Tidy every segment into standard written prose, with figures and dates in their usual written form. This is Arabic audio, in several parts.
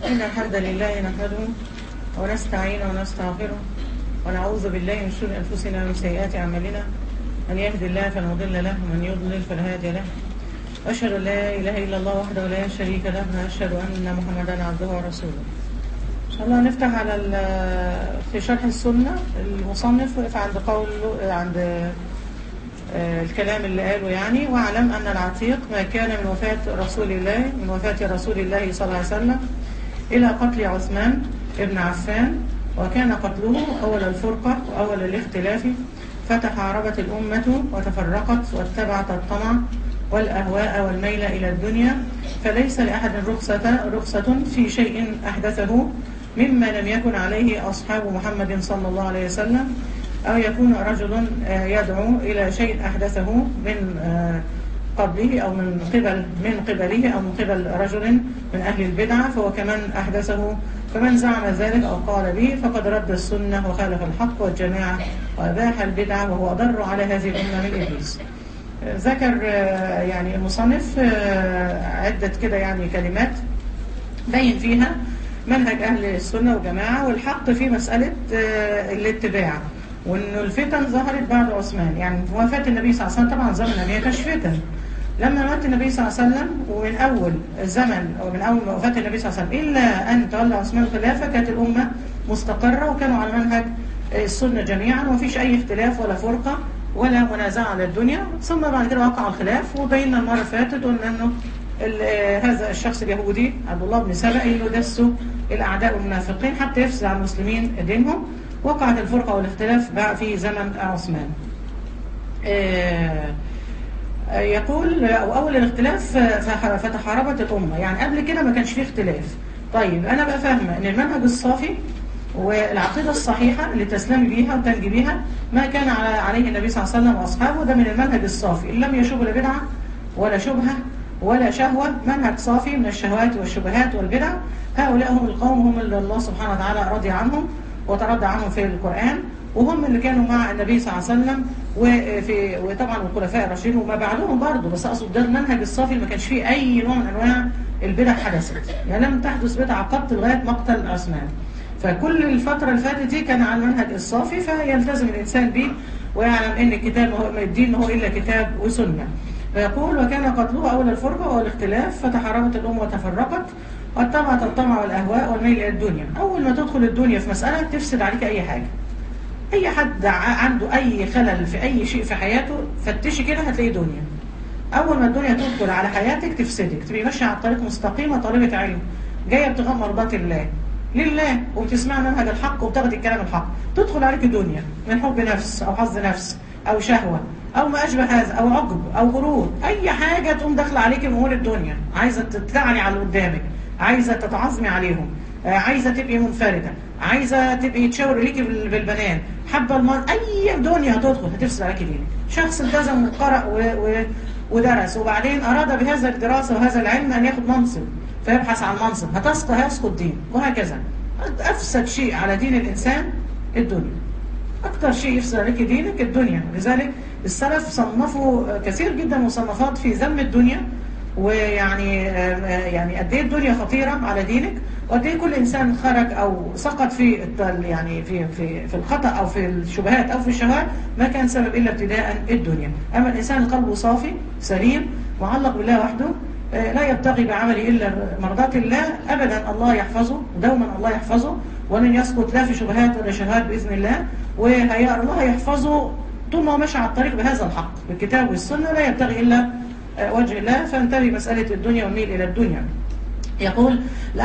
إن الحمد لله نحمده ونستعينه ونستغفره ونعوذ بالله من شرور أنفسنا ومن سيئات أعمالنا. من يهد الله فلا مضل له ومن يضلل فلا هادي له. وأشهد أن لا إله إلا الله وحده لا شريك له وأشهد أن محمدا عبده ورسوله. إن شاء الله نفتح على في شرح السنة. المصنف وقف عند الكلام اللي قاله يعني: واعلم أن العتيق ما كان من وفاة رسول الله صلى الله عليه وسلم إلى قتل عثمان ابن عفان، وكان قتله أول الفرقة وأول الاختلاف، فتحاربت الأمة وتفرقت واتبعت الطمع والأهواء والميل إلى الدنيا، فليس لأحد رخصة في شيء أحدثه مما لم يكن عليه أصحاب محمد صلى الله عليه وسلم، أو يكون رجل يدعو إلى شيء أحدثه من قبله أو من قبله أو من قبل رجل من أهل البدعة، فهو كمن أحدثه. فمن زعم ذلك أو قال به فقد رد السنة وخالف الحق والجماعة وأباح البدعة، وهو أضر على هذه الأمة من إبليس. ذكر يعني المصنف عدة كده يعني كلمات بين فيها منهج أهل السنة والجماعة والحق في مسألة الاتباع، وإنه الفتن ظهرت بعد عثمان. يعني وفاة النبي صلى الله عليه وسلم طبعا زمن ما كانش فتن. لما مات النبي صلى الله عليه وسلم ومن أول الزمن ومن أول وفاة النبي صلى الله عليه وسلم إلا أن تولى عثمان الخلافة كانت الأمة مستقرة وكانوا على منهج السنة جميعا، ومفيش أي اختلاف ولا فرقة ولا منازعة على الدنيا. ثم بعد كده وقع الخلاف، وبيننا المرة اللي فاتت قلنا إنه هذا الشخص اليهودي عبد الله بن سبأ اللي دسوا الأعداء والمنافقين حتى يفسد على المسلمين دينهم. وقعت الفرقة والاختلاف بقى في زمن عثمان. يقول أول الاختلاف فتحاربت الأمة، يعني قبل كده ما كانش فيه اختلاف. طيب أنا بقى فاهمة إن المنهج الصافي والعقيدة الصحيحة اللي تسلمي بيها وتنجي بيها ما كان عليه النبي صلى الله عليه وسلم وأصحابه، ده من المنهج الصافي اللي لم يشوب لا بدعة ولا شبهة ولا شهوة، منهج صافي من الشهوات والشبهات والبدع. هؤلاء هم القوم هم اللي الله سبحانه وتعالى رضي عنهم وترضى عنهم في القرآن، وهم اللي كانوا مع النبي صلى الله عليه وسلم وطبعا الخلفاء الراشدين وما بعدهم برضه. بس أقصد ده المنهج الصافي اللي ما كانش فيه أي نوع من أنواع البدع حدثت، يعني لم تحدث بدعة قط لغاية مقتل عثمان. فكل الفترة اللي فاتت دي كان على المنهج الصافي، فيلتزم الإنسان به ويعلم أن الدين هو إلا كتاب وسنة. فيقول: وكان قتله أول الفرقة والاختلاف، فتحاربت الأمة وتفرقت واتبعت الطمع والأهواء والميل إلى الدنيا. أول ما تدخل الدنيا في مسألة تفسد عليك أي حاجة. أي حد عنده أي خلل في أي شيء في حياته فتشي كده هتلاقي دنيا. أول ما الدنيا تدخل على حياتك تفسدك، تبقي ماشية على الطريق مستقيمة، طالبة علم جاية ابتغاء مرضات الله لله وبتسمع منهج الحق وبتاخدي الكلام الحق، تدخل عليك الدنيا من حب نفس أو حظ نفس أو شهوة أو ما أشبه هذا أو عقب أو غرور، أي حاجة تقوم داخلة عليك من أمور الدنيا، عايزة تتلعني على اللي قدامك، عايزة تتعظمي عليهم، عايزة تبقي منفردة، عايزة تبقي تشاور ليكي بالبنان، حابة أي دنيا هتدخل هتفسد عليكي دينك. شخص التزم وقرأ ودرس وبعدين أراد بهذا الدراسة وهذا العلم أن ياخد منصب فيبحث عن منصب، هيسقط دين، وهكذا. أفسد شيء على دين الإنسان الدنيا، أكثر شيء يفسد عليك دينك الدنيا. لذلك السلف صنفوا كثير جدا مصنفات في ذم الدنيا، ويعني قد ايه الدنيا خطيرة على دينك، وقد ايه كل إنسان خرج أو سقط في يعني في الخطأ أو في الشبهات أو في الشهوات ما كان سبب إلا ابتداء الدنيا. أما الإنسان قلبه صافي سليم معلق بالله وحده، لا يبتغي بعمله إلا مرضات الله أبدا، الله يحفظه دوما، الله يحفظه ولن يسقط لا في شبهات ولا شهوات بإذن الله، الله يحفظه طول ما هو ماشي على الطريق بهذا الحق بالكتاب والسنة، لا يبتغي إلا وجه الله. فانتبه مسألة الدنيا والميل إلى الدنيا. يقول: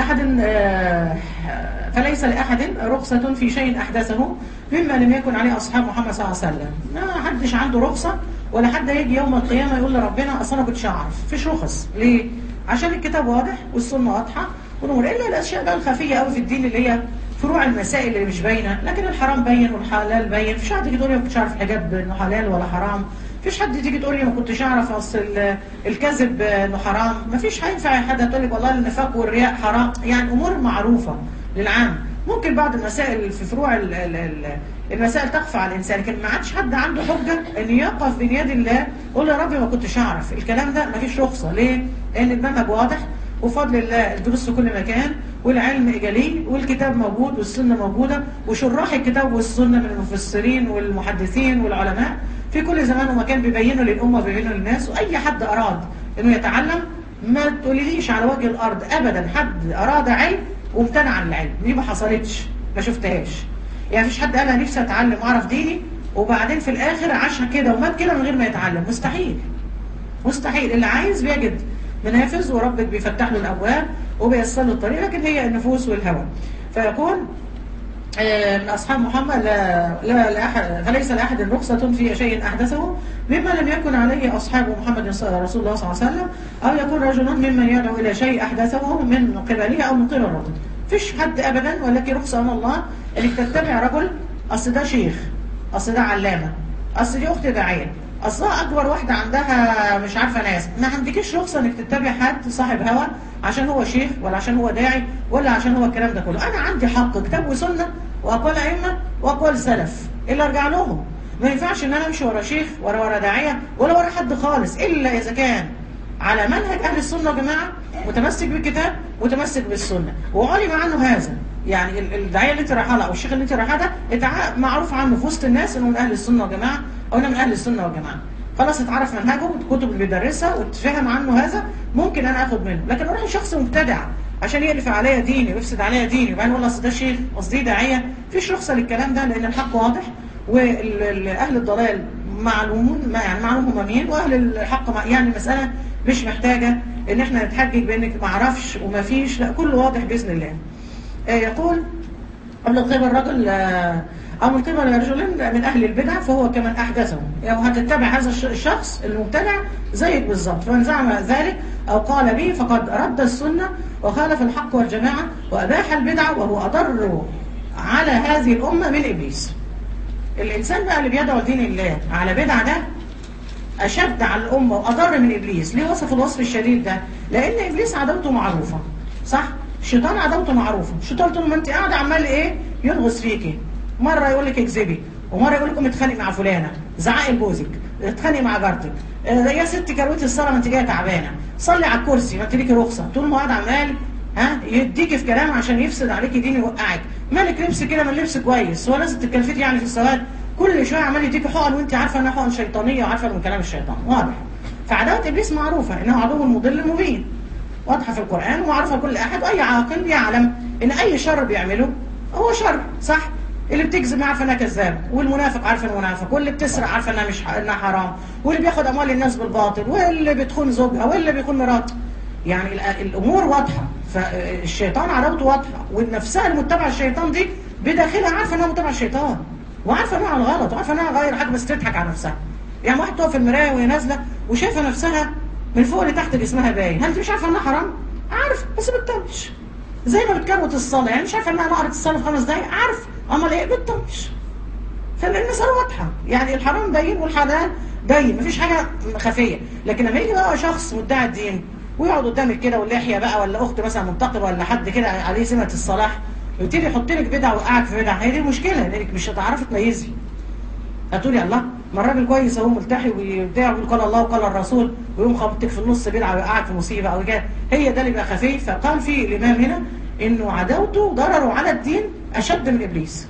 فليس لأحد رخصة في شيء أحدثه مما لم يكن عليه أصحاب محمد صلى الله عليه وسلم. ما حدش عنده رخصة، ولا حد يجي يوم القيامة يقول لربنا أصلا كنتش أعرف. فيش رخص. ليه؟ عشان الكتاب واضح والسنة واضحة والأمور، إلا الأشياء بقى الخفية قوي في الدين اللي هي فروع المسائل اللي مش باينة، لكن الحرام باين والحلال باين. مفيش حد يجي تقول لي ما كنتش أعرف الحجاب إنه حلال ولا حرام، مفيش حد تيجي تقول لي ما كنتش اعرف اصل الكذب انه حرام، مفيش هينفع حد تقول لك والله النفاق والرياء حرام. يعني امور معروفه للعام. ممكن بعض المسائل في فروع المسائل تخفى على الانسان، لكن ما عادش حد عنده حجه ان يقف بين يد الله يقول يا رب ما كنتش اعرف الكلام ده. مفيش رخصه. ليه؟ لان المنهج واضح وفضل الله الدروس في كل مكان، والعلم جليل، والكتاب موجود، والسنة موجودة، وشراح الكتاب والسنة من المفسرين والمحدثين والعلماء في كل زمان ومكان بيبينوا للأمة وبيبينوا للناس. وأي حد أراد إنه يتعلم، ما تقوليليش على وجه الأرض أبدا حد أراد علم وامتنع عن العلم، دي ما حصلتش، ما شفتهاش. يعني مفيش حد قال أنا نفسي أتعلم وأعرف ديني وبعدين في الآخر عاشها كده ومات كده من غير ما يتعلم. مستحيل، مستحيل. اللي عايز بيجد منافذ، وربك بيفتح له الأبواب وبيسر له الطريق، لكن هي النفوس والهوى. فيكون من أصحاب محمد لا أحد، فليس لأحد رخصة في شيء أحدثه مما لم يكن عليه أصحاب محمد رسول الله صلى الله عليه وسلم، أو يكون رجل ممن يدعو إلى شيء أحدثه من قبله أو من قبل الرجل. فيش حد أبدا ولكن رخصة من الله إنك تتبع رجل، أصل ده شيخ، أصل ده علامة، أصل دي أخت داعية، أصلها أكبر واحدة عندها مش عارفة ناس. ما عندكيش رخصة إنك تتبع حد صاحب هوى عشان هو شيخ ولا عشان هو داعي ولا عشان هو الكلام ده كله. أنا عندي حق كتاب وسنة وأقوال أئمة وأقوال سلف اللي أرجع لهم. ما ينفعش إن أنا أمشي ورا شيخ ولا ورا داعية ولا ورا حد خالص، إلا إذا كان على منهج أهل السنة والجماعة، متمسك بالكتاب متمسك بالسنة وعلم عنه هذا. يعني الداعية اللي انت رايحه او الشيخ اللي انت رايحه ده معروف عنه في وسط الناس انه من اهل السنه والجماعه، او انا من اهل السنه والجماعه، خلاص اتعرف منهجه والكتب اللي بيدرسها وتفهم عنه هذا، ممكن انا اخد منه. لكن اروح لشخص مبتدع عشان يقلف عليا ديني ويفسد عليا ديني وبعدين اقول اصل ده شيخ اصل دي داعيه، مفيش رخصه للكلام ده، لان الحق واضح واهل الضلال معلومون، ما يعني معلوم هم مين، واهل الحق يعني المساله مش محتاجه ان احنا نتحجج بانك ما اعرفش وما فيش، لا كله واضح باذن الله. يقول أو من قبل الرجل أو من قبل رجل من أهل البدع فهو كمن أحدثه. يعني هتتبع هذا الشخص المبتدع زيك بالظبط. فمن زعم ذلك أو قال به فقد رد السنة وخالف الحق والجماعة وأباح البدع، وهو أضر على هذه الأمة من إبليس. الإنسان بقى اللي بيدعو دين الله على بدع ده أشد على الأمة وأضر من إبليس. ليه وصف الوصف الشديد ده؟ لأن إبليس عداوته معروفة، صح؟ الشيطان عداوته معروفة. الشيطان طول ما انت قاعده عمال ايه ينغص فيكي، مره يقول لك اكذبي، ومره يقول لكم اتخانق مع فلانه، زعقي لجوزك، اتخانق مع جارتك، يا ستي كروتي الصلاه ما انت جايه تعبانه، صلي على الكرسي ما انت ليكي رخصه. طول ما قاعد عمال يديكي في كلام عشان يفسد عليكي دين يوقعك. مالك لبس كده من لبس كويس، هو لازم تتكلفتي يعني في السواد؟ كل شويه عمال يديكي حقن وانت عارفه انها حقن شيطانيه وعارفه من كلام الشيطان واضح. فعداوه ابليس معروفه انه عدو مضل مبين، واضحه في القرآن ومعروفه لكل احد، واي عاقل يعلم ان اي شر بيعمله هو شر، صح؟ اللي بتكذب عارفه انها كذاب، والمنافق عارفه انه منافق، واللي بتسرق عارفه انها مش انها حرام، واللي بياخد اموال الناس بالباطل، واللي بتخون زوجها، واللي بيخون مراته. يعني الامور واضحه. فالشيطان عداوته واضحه، والنفسها المتبعه الشيطان دي بداخلها عارفه انها متبعه الشيطان، وعارفه انها على الغلط، وعارفه انها غير حاجه، بس تضحك على نفسها. يعني واحد تقف في المرايه وهي نازله وشايفه نفسها من فوق لتحت جسمها باين، هل انت مش عارفه انها حرام؟ عارف بس بتطنش. زي ما بتكروت الصلاه، يعني مش عارفه انها نقرت الصلاه في 5 دقايق، عارف امال ايه؟ بتطنش. فالمساله واضحه، يعني الحرام باين والحلال باين، مفيش حاجه خفيه. لكن لما يجي بقى شخص مدعي الدين ويقعد قدامك كده واللحيه بقى، ولا اخت مثلا منتقبه، ولا حد كده عليه سمه الصلاح، ويبتدي يحط لك بدع ويوقعك في بدع، هي دي المشكله، لانك مش هتعرفي تميزي. هتقولي الله ما الراجل كويس اهو ملتحي وبتاع ويقول قال الله وقال الرسول، ويقوم خبطك في النص بدعه ويوقعك في مصيبه او كده، هي ده اللي بقى خفيف. فقال في الامام هنا انه عداوته ضرره على الدين اشد من ابليس،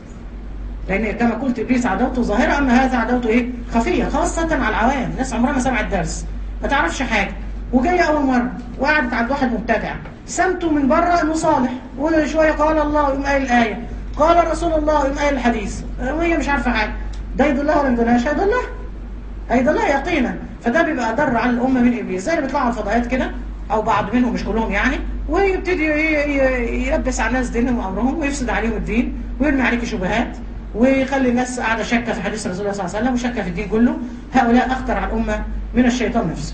لان كما قلت ابليس عداوته ظاهره، اما هذا عداوته ايه؟ خفيه، خاصه على العوام، الناس عمرها ما سمعت درس، ما تعرفش حاجه، وجايه اول مره وقعدت عند واحد مبتدع، سمته من بره انه صالح، وشويه قال الله يقوم قايل الايه، قال رسول الله يقوم قايل الحديث، وهي مش عارفه حاجه. ده يدلها ولا يدلهاش؟ هيدلها، هيدلها يقينا. فده بيبقى ضر على الامه من ابليس. زي اللي بيطلعوا على الفضائيات كده، او بعض منهم مش كلهم يعني، ويبتدي يلبس على الناس دينهم وامرهم ويفسد عليهم الدين ويرمي عليك شبهات ويخلي الناس قاعده شاكه في حديث رسول الله صلى الله عليه وسلم وشاكه في الدين كله. هؤلاء اخطر على الامه من الشيطان نفسه.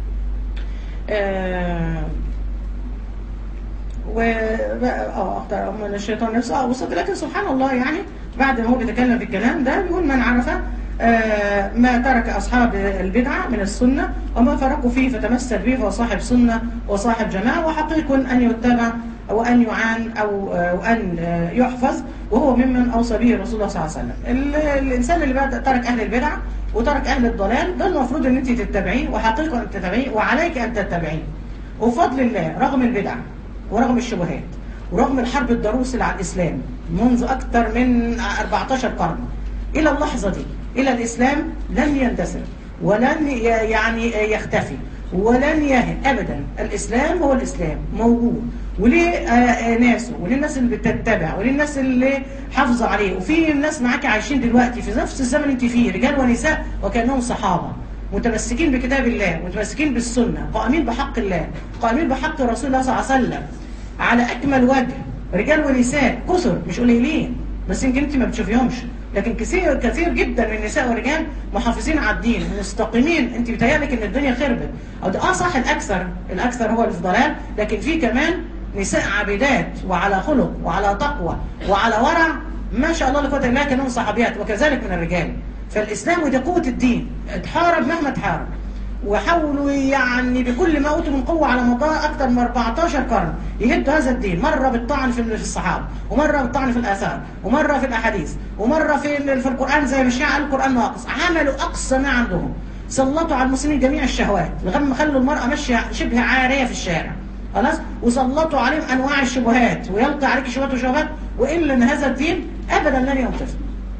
اخطر من الشيطان نفسه وصف. لكن سبحان الله، يعني بعد ما هو بيتكلم في الكلام ده بيقول من عرف ما ترك أصحاب البدعة من السنة وما فرقوا فيه فتمسك به فهو صاحب سنة وصاحب جماعة، وحقيق أن يتبع وأن يعان أو أن يحفظ، وهو ممن أوصى به رسول الله صلى الله عليه وسلم. الإنسان اللي بعد ترك أهل البدع وترك أهل الضلال، ده المفروض أن أنت تتبعيه، وحقيقة أن تتبعيه، وعليك أن تتبعيه. وفضل الله رغم البدع ورغم الشبهات ورغم الحرب الضروس اللي على الإسلام منذ أكثر من 14 قرن إلى اللحظة دي، إلى الإسلام لن يندثر ولن يعني يختفي ولن يهن أبدا. الإسلام هو الإسلام موجود، وليه ناسه وليه الناس اللي بتتبع وليه الناس اللي حافظة عليه. وفي ناس معاك عايشين دلوقتي في نفس الزمن انت فيه، رجال ونساء وكأنهم صحابة متمسكين بكتاب الله، متمسكين بالسنة، قائمين بحق الله، قائمين بحق رسول الله صلى الله عليه وسلم على أكمل وجه. رجال ونساء كثر مش قليلين، بس يمكن انت ما بتشوفيهمش، لكن كثير جدا من النساء والرجال محافظين على الدين مستقيمين. انت بتهيألك ان الدنيا خربت او ده صح، الاكثر هو اللي في ضلال، لكن في كمان نساء عابدات وعلى خلق وعلى تقوى وعلى ورع ما شاء الله لا قوه الا بالله، كانهم صحابيات، وكذلك من الرجال. فالاسلام ودي قوه الدين، اتحارب مهما اتحارب، وحاولوا يعني بكل ما اوتوا من قوه على مدار اكثر من 14 قرن يهدوا هذا الدين، مره بالطعن في الصحابه، ومره بالطعن في الاثار، ومره في الاحاديث، ومره في القران زي ما الشيعة قالوا القران ناقص. عملوا اقصى ما عندهم، سلطوا على المسلمين جميع الشهوات لغايه ما خلوا المراه ماشيه شبه عاريه في الشارع خلاص، وسلطوا عليهم انواع الشبهات، ويلقي عليك شبهات وشبهات، والا ان هذا الدين ابدا لن ينتصر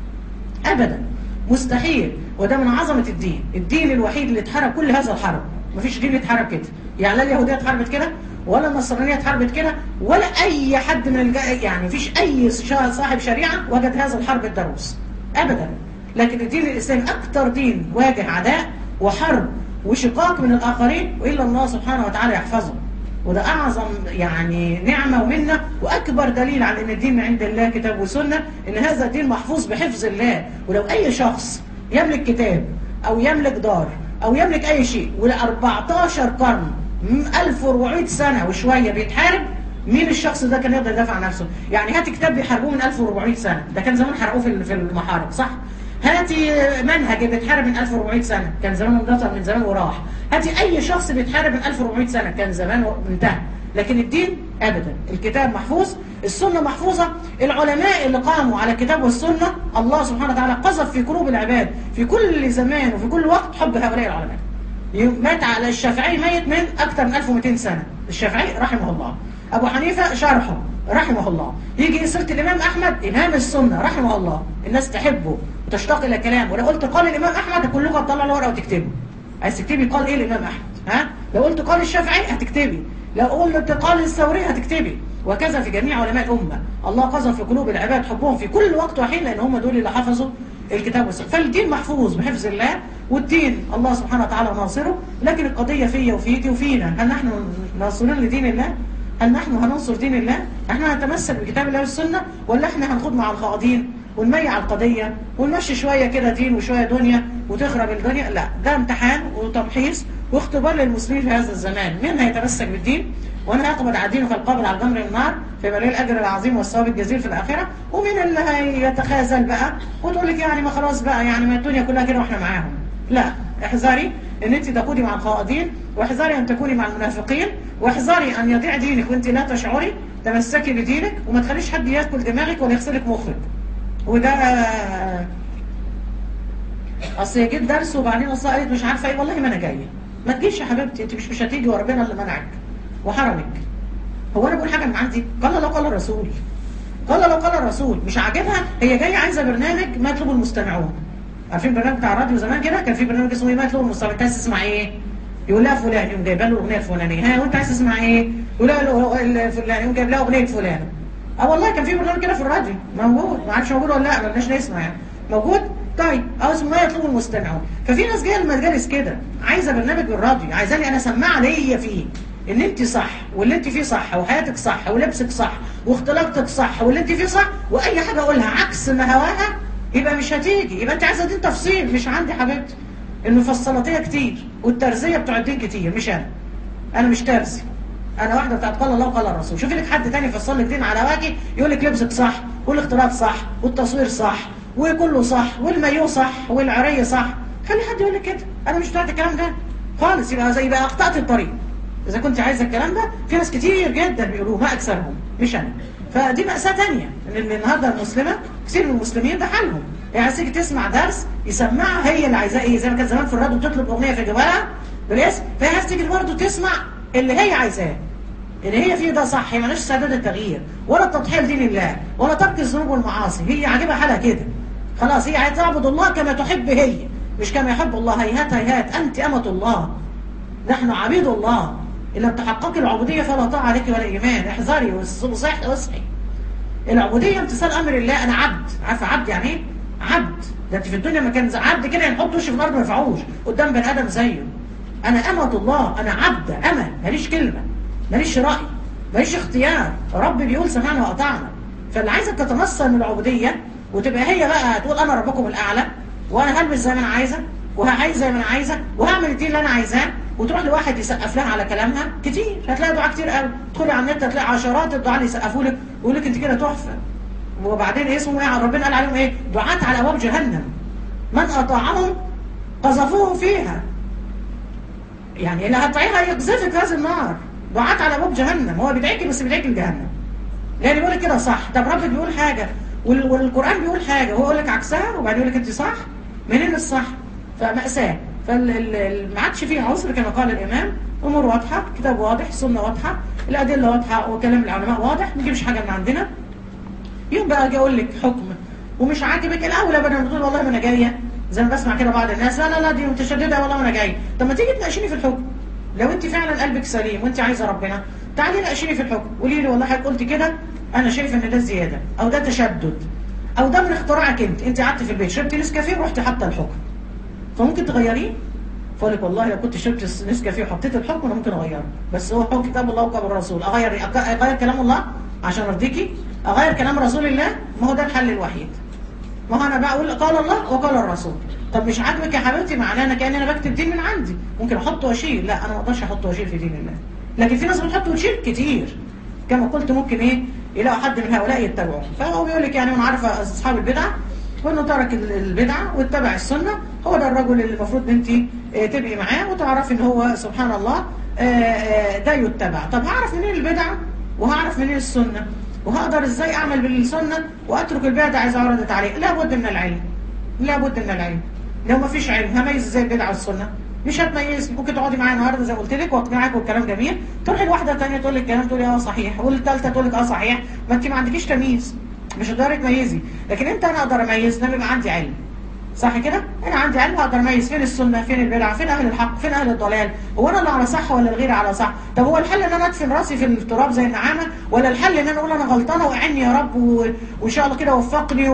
ابدا، مستحيل. وده من عظمة الدين، الدين الوحيد اللي اتحارب كل هذا الحرب. مفيش دين اتحارب كده، يعني لا اليهودية اتحاربت كده، ولا النصرانية اتحاربت كده، ولا أي حد من يعني مفيش أي صاحب شريعة وجد هذا الحرب الضروس أبدا. لكن الدين الإسلامي أكثر دين واجه عداء وحرب وشقاق من الآخرين، وإلا الله سبحانه وتعالى يحفظه. وده أعظم يعني نعمة ومنة، وأكبر دليل على أن الدين من عند الله كتاب وسنة، أن هذا الدين محفوظ بحفظ الله. ولو أي شخص يملك كتاب أو يملك دار أو يملك أي شيء وال14 قرن 1400 سنة وشوية بيتحارب، مين الشخص ده كان يقدر يدافع عن نفسه؟ يعني هاتي كتاب بيحاربوه من 1400 سنة، ده كان زمان حرقوه في المحارب صح؟ هاتي منهج بيتحارب من 1400 سنة، كان زمان اندثر من زمان وراح. هاتي أي شخص بيتحارب من 1400 سنة، كان زمان انتهى. لكن الدين أبدا، الكتاب محفوظ، السنة محفوظة. العلماء اللي قاموا على الكتاب والسنة الله سبحانه وتعالى قذف في قلوب العباد في كل زمان وفي كل وقت حب هؤلاء العلماء. مات على الشافعي ميت من أكثر من 1200 سنة، الشافعي رحمه الله. أبو حنيفة شرحه رحمه الله. يجي سيرة الإمام أحمد إمام السنة رحمه الله، الناس تحبه وتشتاق إلى كلامه. ولو قلت قال الإمام أحمد كلكم هتطلع له ورقة وتكتبه، عايز تكتبي قال إيه الإمام أحمد، ها؟ لو قلت قال الشافعي هتكتبي، لو قلت قال الثوري هتكتبي، وكذا في جميع علماء الأمة. الله قذف في قلوب العباد حبهم في كل وقت وحين، لأن هم دول اللي حفظوا الكتاب والسنة. فالدين محفوظ بحفظ الله، والدين الله سبحانه وتعالى ناصره. لكن القضية فيا وفيك وفينا، هل نحن ناصرين لدين الله؟ هل نحن هننصر دين الله؟ احنا هنتمسك بكتاب الله والسنة، ولا احنا هنخوض مع الخائضين ونميع القضية ونمشي شوية كده دين وشوية دنيا وتخرب الدنيا؟ لا، ده امتحان وتمحيص واختبار للمسلمين في هذا الزمان. مين هيتمسك بالدين وانا هيقبض على دينه فالقابل على جمر النار فيبقى له الاجر العظيم والثواب الجزيل في الاخره، ومين اللي هيتخاذل بقى وتقول لك يعني ما خلاص بقى يعني ما الدنيا كلها كده واحنا معاهم؟ لا، احذري ان انت تكوني مع الخائضين، واحذري ان تكوني مع المنافقين، واحذري ان يضيع دينك وانت لا تشعري. تمسكي بدينك وما تخليش حد ياكل دماغك ولا يغسلك مخك. وده اصل جيت درس وبعدين اصل قالت مش عارفه ايه، والله ما انا جايه. ما تجيش يا حبيبتي، انت مش هتيجي وربنا اللي منعك وحرمك. هو انا بقول حاجه من عندي؟ قال الله قال الرسول، قال الله قال الرسول. مش عاجبها هي جايه عايزه برنامج ما يطلبه المستمعون. عارفين البرنامج بتاع الراديو زمان كده كان في برنامج اسمه ايه ما يطلبه المستمعون؟ انت عايز تسمع ايه؟ يقول لها فلان، يقوم جايبه له الاغنيه الفلانيه. ها وانت عايز تسمع ايه؟ يقول لها فلان، يقوم جايب لها اغنيه فلان. والله كان في برنامج كده في الراديو موجود، ما عادش موجود ولا لا، ما بدناش نسمع يعني. موجود؟ طيب اسمه ما يطلبه المستمعون. ففي ناس جايه المجالس كده عايزه برنامج بالراديو، عايزاني انا اسمعها ليا فيه ان انت صح واللي انت فيه صح وحياتك صح ولبسك صح واختلاطك صح واللي انت فيه صح، واي حاجه اقولها عكس ما هواها يبقى مش هتيجي. يبقى انت عايزه دين تفصيل، مش عندي حبيبتي. المفصلاتيه كتير والترزيه بتوع الدين كتير، مش انا مش ترزي، انا واحده بتاعت قال الله وقال الرسول. شوفي لك حد تاني يفصل لك دين على وجهي يقول لك لبسك صح والاختلاط صح والتصوير صح وكله صح والمايو صح والعريه صح. خلي حد يقول لك كده، انا مش بتاعت الكلام ده خالص. يبقى اخطأت الطريق. اذا كنت عايزه الكلام ده في ناس كتير جدا بيقولوه، ما اكثرهم مش انا. فدي مأساة تانية ان النهارده المسلمه كتير من المسلمين ده حالهم. يعني تيجي تسمع درس يسمعها هي اللي عايزاه ايه، زي ما كان زمان في الراديو بتطلب اغنيه في جوالها بالاسم، فهي عايزه تيجي برضه تسمع اللي هي عايزاه، اللي هي فيه ده صح، هي مالهاش استعداد التغيير ولا التضحيه لدين الله ولا ترك الذنوب والمعاصي، هي عاجبها حالها كده خلاص، هي عايزه تعبد الله كما تحب هي مش كما يحب الله. هيهات هيهات، انت امه الله، نحن عبيد الله، ان لم تحققي العبوديه فلا طاعه عليك ولا ايمان. احذري واصحي. العبوديه امتثال امر الله. انا عبد، عارفه عبد يعني ايه؟ عبد ده انت في الدنيا ما كان عبد كده ينحط وشه في الارض ما ينفعوش قدام بني ادم زيه. انا امه الله، انا عبد، انا ماليش كلمه، ماليش راي، ماليش اختيار، رب بيقول سمعنا واطعنا. فاللي عايزه تتمثل من العبوديه وتبقى هي بقى تقول انا ربكم الاعلى، وانا هلبس زي ما انا عايزه، وهعيش زي ما انا عايزه، وهعمل الدين اللي انا عايزاه، وتروح لواحد يسقف لها على كلامها كتير. هتلاقي دعاء كتير قوي، تدخلي على النت هتلاقي عشرات الدعاء اللي يسقفوا لك ويقول لك انت كده تحفه. وبعدين اسمه ايه؟ ربنا قال عليهم ايه؟ دعاة على ابواب جهنم من اطاعهم قذفوه فيها. يعني اللي هتطيعها يقذفك في هذه النار. دعاة على ابواب جهنم، هو بيدعيكي بس بيدعيكي لجهنم. لان بيقول لك كده صح، طب ربك بيقول حاجه والقران بيقول حاجه وهو يقول لك عكسها وبعدين يقول لك انت صح. منين الصح؟ فمأساة. فما عادش فيه عذر كما قال الامام. امور واضحه، كتاب واضح، سنه واضحه، الادله واضحه، وكلام العلماء واضح، ما نجيبش حاجه من عندنا. يوم بقى اجي اقول لك حكم ومش عاجبك، الاولى بدل ما تقول والله ما انا جايه زي ما بسمع كده بعض الناس، لا لا لا دي متشدده والله ما انا جايه. طب ما تيجي تناقشيني في الحكم لو انت فعلا قلبك سليم وانت عايزه ربنا، تعالي ناقشيني في الحكم، قولي لي والله حضرتك قلت كده انا شايف ان ده زياده او ده تشدد او ده من اختراعك انت قعدت في البيت شربتي نسكافيه ورحتي حاطه الحكم، فممكن تغيريه. فقول لك والله لو كنت شربت نسكافيه وحطيت الحكم انا ممكن اغيره، بس هو كتاب الله وكتاب الرسول. اغير كلام الله عشان ارضيكي؟ اغير كلام رسول الله؟ ما هو ده الحل الوحيد. ما هو انا بقول قال الله وقال الرسول. طب مش عاجبك يا حبيبتي، معناه انا كأني انا بكتب دين من عندي، ممكن احط واشيل. لا انا ما اقدرش احط واشيل في دين الله، لكن في ناس بتحط وتشيل كتير كما قلت. ممكن ايه؟ يلاقوا حد من هؤلاء يتبعوه. فهو بيقول لك يعني من عرف اصحاب البدعه وانه ترك البدعه واتبع السنه، هو ده الرجل اللي المفروض انت تبقي معاه وتعرفي ان هو سبحان الله ده يتبع. طب هعرف منين البدعه وهعرف منين السنه وهقدر ازاي اعمل بالسنه واترك البدعه اذا عرضت عليه؟ لابد من العلم، لابد من العلم. لو ما فيش علم هميز ازاي البدعه والسنه؟ مش هتميز. ممكن تقعدي معايا النهارده زي ما قلت لك واقنعك والكلام جميل، تروحي لواحده ثانيه تقول لك كلام تقولي اه صحيح، والثالثه تقول لك اه صحيح، ما انت ما عندكيش تمييز، مش هتقدري تميزي. لكن انت انا اقدر اميز لما يبقى عندي علم، صح كده؟ انا عندي علم اقدر اميز فين السنه فين البدعه، فين اهل الحق فين اهل الضلال. هو انا اللي على صح ولا الغير على صح؟ طب هو الحل ان انا ادفن راسي في التراب زي النعامه، ولا الحل ان انا اقول انا غلطانه واعني يا رب وان شاء الله كده وفقني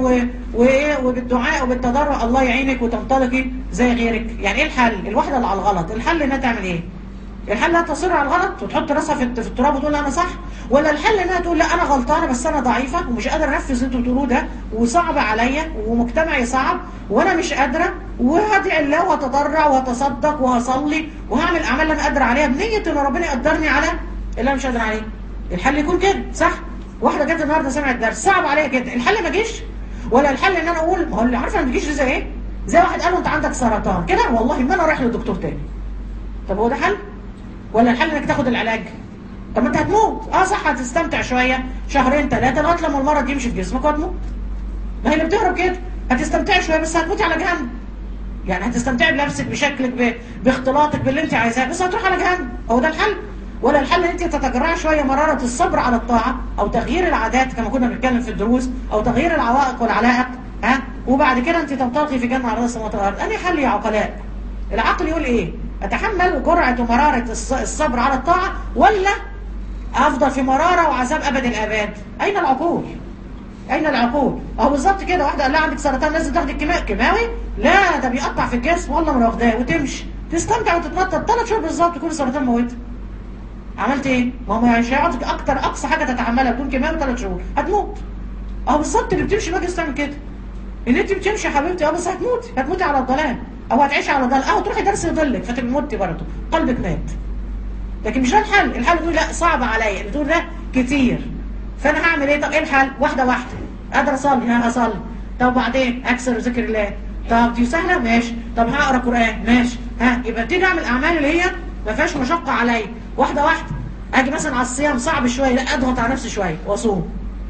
وبالدعاء وبالتضرع الله يعينك وتنطلقي زي غيرك؟ يعني ايه الحل؟ الواحده اللي على الغلط الحل انها تعمل ايه؟ الحل انها تصر على الغلط وتحط راسها في التراب وتقول انا صح، ولا الحل انها تقول لا انا غلطانه بس انا ضعيفه ومش قادره انفذ اللي انتوا بتقولوه ده وصعب عليا ومجتمعي صعب وانا مش قادره، وهدعي الله واتضرع وهتصدق وهصلي وهعمل اعمال انا قادره عليها بنيه ان ربنا يقدرني على اللي انا مش قادره عليه. الحل يكون كده، صح؟ واحده جت النهارده سمعت درس صعب عليا كده، الحل ما جيش؟ ولا الحل ان انا اقول ما هو اللي عارفه ما بيجيش زي ايه؟ زي واحد قال له انت عندك سرطان كده والله ما انا رايح للدكتور تاني. طب هو ده حل؟ ولا الحل انك تاخد العلاج؟ طب ما انت هتموت. اه صح، هتستمتع شويه شهرين ثلاثه لغايه لما المرض يمشي في جسمك وهتموت. ما هي اللي بتهرب كده، هتستمتعي شويه بس هتموتي على جهنم. يعني هتستمتعي بنفسك بشكلك باختلاطك باللي انت عايزاه بس هتروح على جهنم. هو ده الحل؟ ولا الحل ان انت تتجرعي شويه مراره الصبر على الطاعه او تغيير العادات كما كنا بنتكلم في الدروس او تغيير العوائق والعلائق، وبعد كده انت تنطلقي في جنه على السماوات والارض. انهي حل يا عقلاء؟ العقل يقول ايه؟ اتحمل جرعه ومراره الصبر على الطاعه ولا افضل في مراره وعذاب ابد الاباد؟ اين العقول؟ اين العقول؟ اهو بالظبط كده. واحده قال لها عندك سرطان لازم تاخدي كيماوي؟ لا ده بيقطع في الجسم والله ما واخداه وتمشي تستمتع وتتنطط 3 شهور بالظبط يكون السرطان موتها. عملت ايه؟ ما هو مش هيقعد اكتر اقصى حاجه تتحملها بدون كيماوي 3 شهور هتموت. اهو بالظبط اللي بتمشي ماجي تعمل كده. ان انت بتمشي يا حبيبتي بس هتموتي على الضلال او هتعيشي على الضلال او تروحي درس يضلك فتبقي موتي برضه قلبك مات. لكن مش ده الحل. الحل تقول لا صعب عليا، بتقول ده كتير فانا هعمل ايه؟ طب ايه الحل؟ واحده واحده. قادره اصلي هصلي، طب بعدين اكثر ذكر الله، طب دي سهله ماشي، طب هقرا قران ماشي، يبقى ابتدي اعمل اعمال اللي هي ما فيهاش مشقه عليا واحده واحده. اجي مثلا على الصيام صعب شويه، لا اضغط على نفسي شويه واصوم.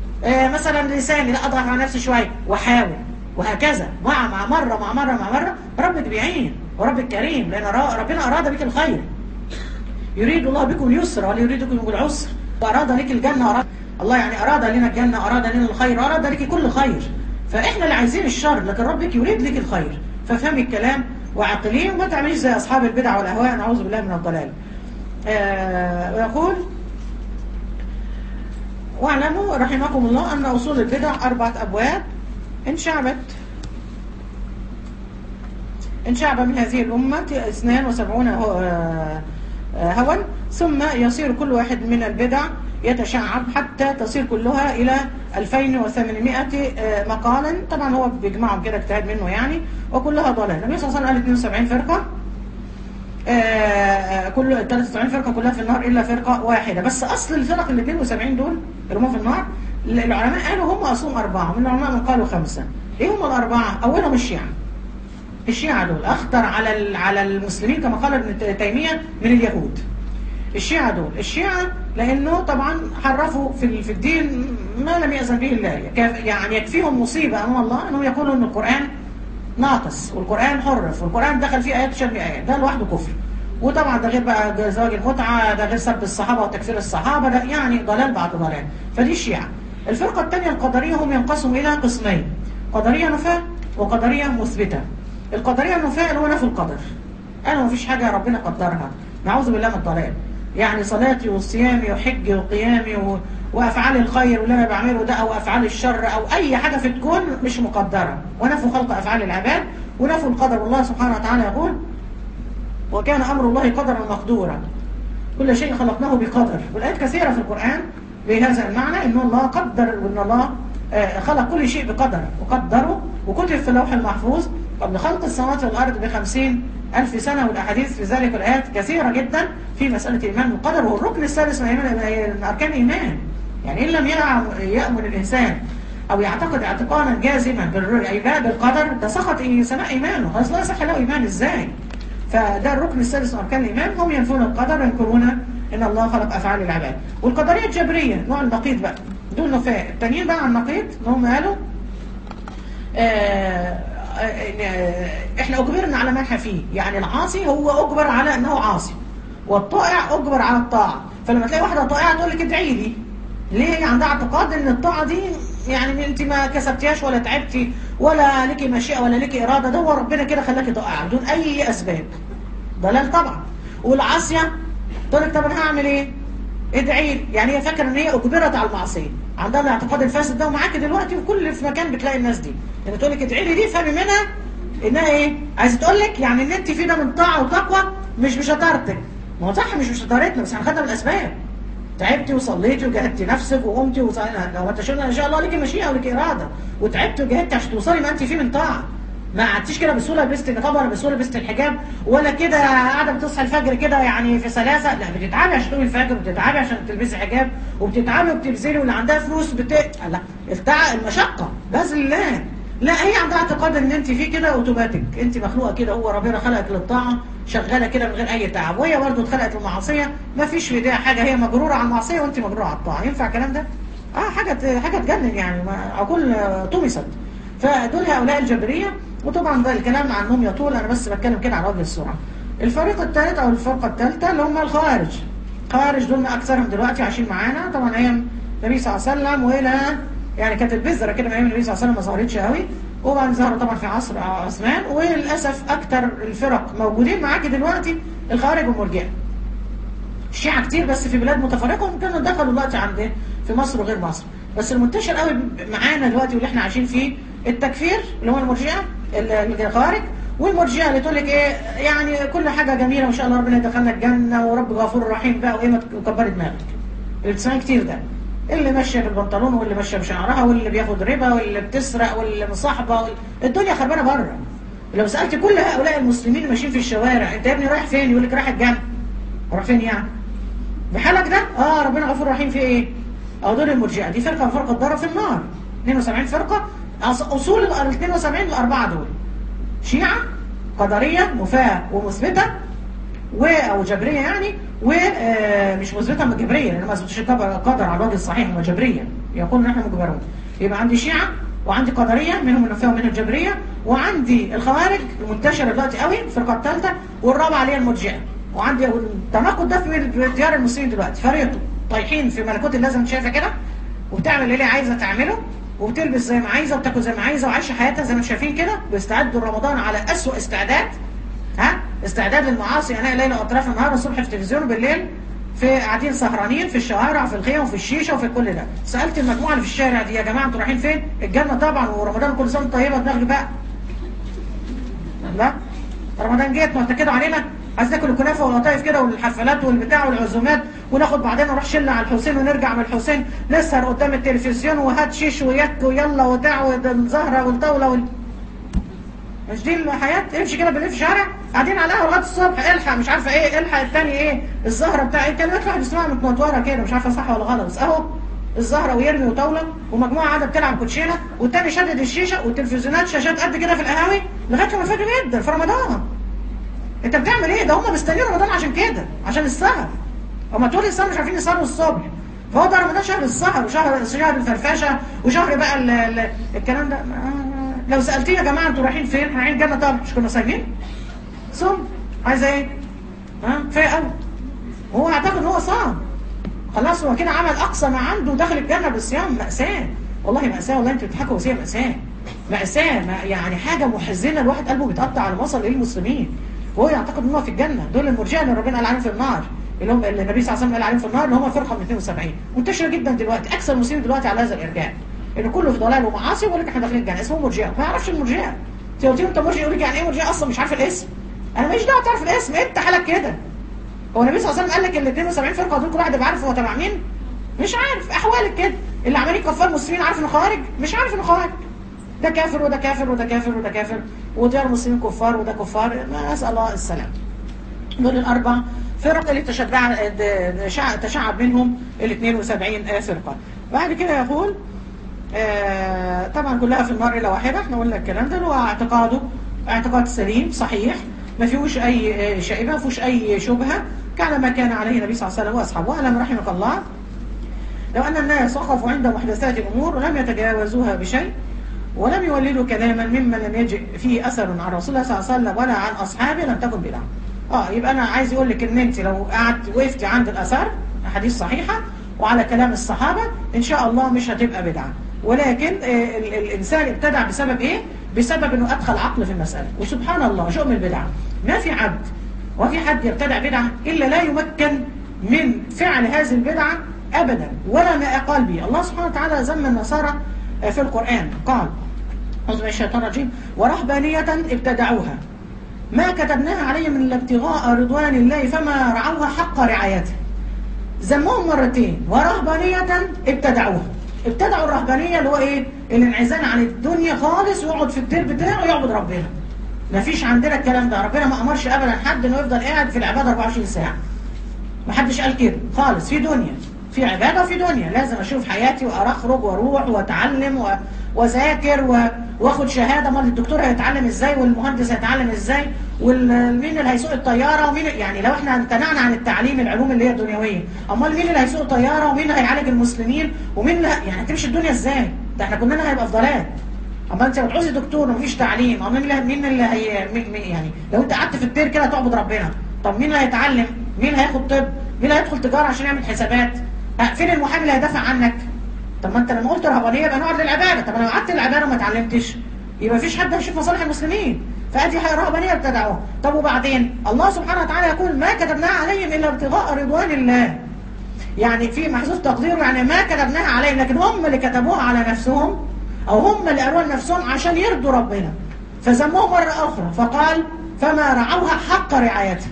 مثلا لساني لا اضغط على نفسي شويه واحاول، وهكذا مع مره ربك بيعين وربك كريم لان ربنا اراد بك الخير. يريد الله بكم اليسر ولا يريد بكم العسر، واراد لك الجنه، الله يعني اراد لنا الجنه، اراد لنا الخير، اراد لك كل خير. فاحنا اللي عايزين الشر، لكن ربك يريد لك الخير. فافهمي الكلام وعقليه، وما تعمليش زي اصحاب البدع والاهواء، نعوذ بالله من الضلال. ويقول: واعلموا رحمكم الله أن أصول البدع 4 أبواب انشعب من هذه الأمة 72 هوى، ثم يصير كل واحد من البدع يتشعب حتى تصير كلها إلى 2800 مقالا. طبعا هو بيجمعهم كده اجتهاد منه يعني، وكلها ضلال. النبي صلى الله عليه وسلم قال 72 فرقة، كل 73 فرقة كلها في النار إلا فرقة واحدة. بس أصل الفرق ال 72 دول اللي هم في النار، العلماء قالوا هم أصلهم 4، من العلماء من قالوا 5. إيه هم ال4؟ أولهم الشيعة. الشيعة دول أخطر على المسلمين كما قال ابن تيمية من اليهود. الشيعة دول، الشيعة لأنه طبعا حرفوا في الدين ما لم يأذن به الله. يعني يكفيهم مصيبة أمام الله أنهم يقولوا أن القرآن ناقص والقرآن حرف والقرآن دخل فيه آيات تشبه آيات، ده لوحده كفر. وطبعا ده غير بقى زواج المتعة، ده غير سب الصحابة وتكفير الصحابة، ده يعني ضلال بعد ضلال. فدي الشيعة. الفرقة الثانية القدرية، هم ينقسموا إلى قسمين: قدرية نفاة وقدرية مثبتة. القدرية النفاة اللي هو نفي القدر، قالوا مفيش حاجة ربنا قدرها، نعوذ بالله من الضلال. يعني صلاتي وصيامي وحجي وقيامي وأفعال الخير واللي أنا بعمله ده، أو أفعال الشر أو أي حاجة في الكون مش مقدرة، ونفوا خلق أفعال العباد ونفوا القدر. والله سبحانه وتعالى يقول: وكان أمر الله قدرا مقدورا، كل شيء خلقناه بقدر. والآيات كثيرة في القرآن بهذا المعنى، إن الله قدر، وإن الله خلق كل شيء بقدر وقدره، وكتب في اللوح المحفوظ قبل خلق السماوات والأرض ب50,000 سنة. والأحاديث في ذلك الآيات كثيرة جدا في مسألة الإيمان بالقدر، وهو الركن السادس من أركان الإيمان. يعني إن لم يأمن الإنسان أو يعتقد اعتقادا جازما بالقدر، ده سقط سماء إيمانه، خلاص لا يصح له إيمان إزاي؟ فده الركن السادس من أركان الإيمان. هم ينفون القدر وينكرون إن الله خلق أفعال العباد. والقدرية الجبرية نوع النقيض بقى، دول نفاة. التانيين بقى عن النقيض هم قالوا احنا اجبرنا على ما احنا فيه. يعني العاصي هو اجبر على انه عاصي، والطائع اجبر على الطاعه. فلما تلاقي واحده طائعه تقول لك ادعي لي، ليه؟ هي عندها اعتقاد ان الطاعه دي يعني انت ما كسبتيهاش ولا تعبتي ولا لك مشيئه ولا لك اراده، ده هو ربنا كده خلاكي طائعه بدون اي اسباب. ضلال طبعا. والعاصيه تقول لك طب انا هعمل ايه؟ ادعي لي. يعني هي فاكره ان هي اجبرت على المعصيه، عندها الاعتقاد الفاسد ده. ومعاك دلوقتي في مكان بتلاقي الناس دي لما تقول لك ادعي لي، دي فهمي منها انها ايه؟ عايزه تقول لك يعني ان انت في ده من طاعه وتقوى، مش بشطارتك. ما هو صح مش بشطارتنا، بس احنا خدنا بالاسباب. تعبتي وصليتي وجهدتي نفسك وقمتي لو انت ان شاء الله ليكي مشيئه وليكي اراده، وتعبتي وجهدتي عشان توصلي ما انت فيه من طاعه. ما قعدتيش كده بسهوله لبست النقاب ولا بسهوله لبست الحجاب، ولا كده قاعده بتصحي الفجر كده يعني في سلاسه. لا، بتتعبي عشان تقومي الفجر، وبتتعبي عشان تلبسي حجاب، وبتتعبي وبتبذلي، واللي عندها فلوس لا، المشقه باذن الله. لا، هي عندها اعتقاد ان انت فيه كده اوتوماتيك، انت مخلوقه كده، هو ربنا خلقك للطاعه، شغاله كده من غير اي تعب. وهي برضه اتخلقت للمعصيه، ما فيش في ايديها حاجه، هي مجروره على المعصيه وانت مجروره على الطاعه. ينفع الكلام ده؟ حاجه تجنن يعني، عقول طمست. فدول هؤلاء الجبريه. وطبعا ده الكلام عنهم يطول، انا بس بتكلم كده على وجه السرعه. الفريق الثالث او الفرقه الثالثه اللي هم الخوارج. الخوارج دول ما اكثرهم دلوقتي عايشين معانا طبعا ايام النبي صلى الله عليه وسلم، والى يعني كانت البذره كده من ايام النبي صلى الله عليه وسلم، ما ظهرتش قوي، وبعدين ظهروا طبعا في عصر عثمان. وللاسف اكثر الفرق موجودين معاكي دلوقتي الخوارج والمرجئه. الشيعة كتير بس في بلاد متفرقه، وكانوا دخلوا دلوقتي عند في مصر وغير مصر. بس المنتشر قوي معانا دلوقتي واللي احنا عايشين فيه التكفير، اللي هو المرجئه الخوارج. والمرجئه اللي تقول لك ايه يعني كل حاجه جميله وان شاء الله ربنا يدخلنا الجنه ورب غفور رحيم بقى، وايه ما تكبري دماغك. اللي بتسمعي كتير ده، اللي ماشيه بالبنطلون واللي ماشيه بشعرها واللي بياخد ربا واللي بتسرق واللي مصاحبه الدنيا خربانه بره. لو سالت كل هؤلاء المسلمين ماشيين في الشوارع، انت يا ابني رايح فين؟ يقول لك رايح الجنه. رايح فين يعني؟ بحالك ده؟ ربنا غفور رحيم في ايه؟ دول المرجئه. دي فرقه من فرق الضرر في النار. 72 فرقه، اصول ال 72 الاربعه دول: شيعه، قدريه نفاه ومثبته، او جبريه يعني، ومش مثبته من جبريه لان ما اثبتش القدر على الوجه الصحيح، هم جبريه يقولون ان احنا مجبرون. يبقى عندي شيعه وعندي قدريه منهم النفاه ومنهم الجبريه، وعندي الخوارج المنتشره دلوقتي قوي الفرقه الثالثه، والرابعه اللي هي المرجئه. وعندي التناقض ده في ديار المسلمين دلوقتي، فريق طايحين في ملكوت الله زي ما انت شايفه كده، وبتعمل اللي هي عايزه تعمله، وبتلبس زي ما عايزه، وبتاكل زي ما عايزه، وعايشه حياتها زي ما انتم شايفين كده، بيستعدوا رمضان على اسوء استعداد. استعداد للمعاصي اناء الليل واطراف النهار، والصبح في التلفزيون، وبالليل في قاعدين سهرانين في الشوارع وفي الخيام وفي الشيشه وفي كل ده. سالت المجموعه اللي في الشارع دي: يا جماعه انتوا رايحين فين؟ الجنه طبعا، ورمضان كل سنه طيبه، دماغي بقى. لا رمضان جيت معتكدوا علينا، عايز ناكل الكنافه والقطايف كده والحفلات والبتاع والعزومات، وناخد بعدين نروح شله على الحسين، ونرجع من الحسين نسهر قدام التلفزيون، وهات شيش ويك ويلا ودع والزهره والطاوله مش دي الحياه؟ امشي كده بالليل في الشارع، قاعدين على القهوه لغايه الصبح، الحق مش عارفه ايه، الحق الثاني ايه، الزهره بتاع ايه، كلمات واحد بيسمعها متنطوره كده، مش عارفه صح ولا غلط، بس اهو الزهره ويرمي وطاوله، ومجموعه قاعده بتلعب كوتشينه، والتاني شدد الشيشه، والتلفزيونات شاشات قد كده في القهاوي لغايه لما الفجر يبدا في رمضان. انت بتعمل ايه؟ ده هم مستنيين رمضان عشان كده، عشان السهر. هم طول السنه مش عارفين يسهروا الصبح، فهو ده رمضان شهر السهر، وشهر الفرفشه، وشهر بقى الكلام ده. لو سالتيه: يا جماعه انتوا رايحين فين؟ رايحين الجنه طبعا، مش كنا صايمين؟ صوم، عايزه ايه؟ كفايه قوي. هو اعتقد ان هو صام خلاص، هو كده عمل اقصى ما عنده ودخل الجنه بالصيام. ماساه والله، ماساه والله، انتوا بتضحكوا، بس هي ماساه. ماساه يعني حاجه محزنه، الواحد قلبه بيتقطع على وصل للمسلمين، وهو يعتقد ان هو في الجنه. دول المرجئه اللي ربنا قال عليهم في النار، اللي هم النبي صلى الله عليه وسلم قال عليهم في النار، اللي هم فرقه من 72 منتشره جدا دلوقتي. اكثر المسلمين دلوقتي على هذا الارجاء، ان كله في ضلال ومعاصي، ويقول لك احنا داخلين الجنه، اسمه مرجئه، ما يعرفش المرجئه. انت قلت له انت مرجئ، يقول لك يعني ايه مرجئه؟ اصلا مش عارف الاسم. انا ماليش دعوه تعرف الاسم، انت حالك كده. هو النبي صلى الله عليه وسلم قال لك ال 72 فرقه دول كل واحد يبقى عارف هو تبع مين؟ مش عارف. احوالك كده، اللي عمالين يكفروا المسلمين عارف انه خوارج؟ مش عارف انه خوارج. ده كافر وده كافر وده كافر وده كافر، وديار المسلمين كفار وده كفار، نسال الله السلام. دول الاربع فرق اللي تشعب منهم ال 72 فرقه. بعد كده يقول طبعا كلها في النار الا واحده. احنا قلنا الكلام ده، هو اعتقاده اعتقاد سليم صحيح، ما فيهوش اي شائبه، ما فيهوش اي شبهه، كان ما كان عليه النبي صلى الله عليه وسلم واصحابه. واعلم رحمك الله لو ان الناس وقفوا عند محدثات الامور ولم يتجاوزوها بشيء، ولم يولدوا كلاما ممن لم يجئ فيه اثر عن رسول الله صلى الله عليه وسلم ولا عن اصحابه، لم تكن بدعه. يبقى انا عايز اقول لك ان انت لو قعدت وقفتي عند الاثار احاديث صحيحه وعلى كلام الصحابه، ان شاء الله مش هتبقى بدعه. ولكن الانسان ابتدع بسبب ايه؟ بسبب انه ادخل عقل في المساله. وسبحان الله شؤم البدعه، ما في عبد وفي حد يبتدع بدعه الا لا يمكن من فعل هذه البدعه ابدا ولا ما اقال به. الله سبحانه وتعالى ذم النصارى في القران، قال أعوذ بالله من الشيطان الرجيم: ورهبانية ابتدعوها ما كتبناها عليهم الا ابتغاء رضوان الله فما رعوها حق رعايته. ذمهم مرتين: ورهبانية ابتدعوها. ابتدعوا الرهبانية اللي هو ايه؟ الانعزال عن الدنيا خالص، ويقعد في الدير بتاعه ويعبد ربنا. ما فيش عندنا الكلام ده، ربنا ما امرش ابدا حد انه يفضل قاعد في العباده 24 ساعه. ما حدش قال كده خالص. في دنيا، في عباده وفي دنيا، لازم اشوف حياتي واخرج واروح واتعلم واذاكر واخد شهاده. امال الدكتور هيتعلم ازاي؟ والمهندس هيتعلم ازاي؟ ومين اللي هيسوق الطياره؟ ومين يعني لو احنا امتنعنا عن التعليم العلوم اللي هي الدنيويه، امال مين اللي هيسوق الطياره؟ ومين اللي هيعالج المسلمين؟ ومين اللي يعني هتمشي الدنيا ازاي؟ ده احنا كلنا هيبقى في ضلال. اما انت بتعوزي دكتور ومفيش تعليم، امال مين اللي هي يعني لو انت قعدت في الدير كده تعبد ربنا، طب مين اللي هيتعلم؟ مين اللي هياخد طب؟ مين اللي هيدخل تجاره عشان يعمل حسابات؟ فين المحامي اللي هيدافع عنك؟ طب ما انت لما قلت رهبانيه يبقى نقعد للعباده، طب انا لو قعدت للعباده وما اتعلمتش يبقى مفيش حد هيشوف مصالح المسلمين. فادي رهبانيه ابتدعوها. طب وبعدين الله سبحانه وتعالى يقول: ما كتبناها عليهم الا ابتغاء رضوان الله. يعني في محذوف تقدير، يعني ما كتبناها عليهم، لكن هم اللي كتبوها على نفسهم، او هم اللي قالوها لنفسهم عشان يرضوا ربنا. فذموه مره اخرى فقال: فما رعوها حق رعايتها.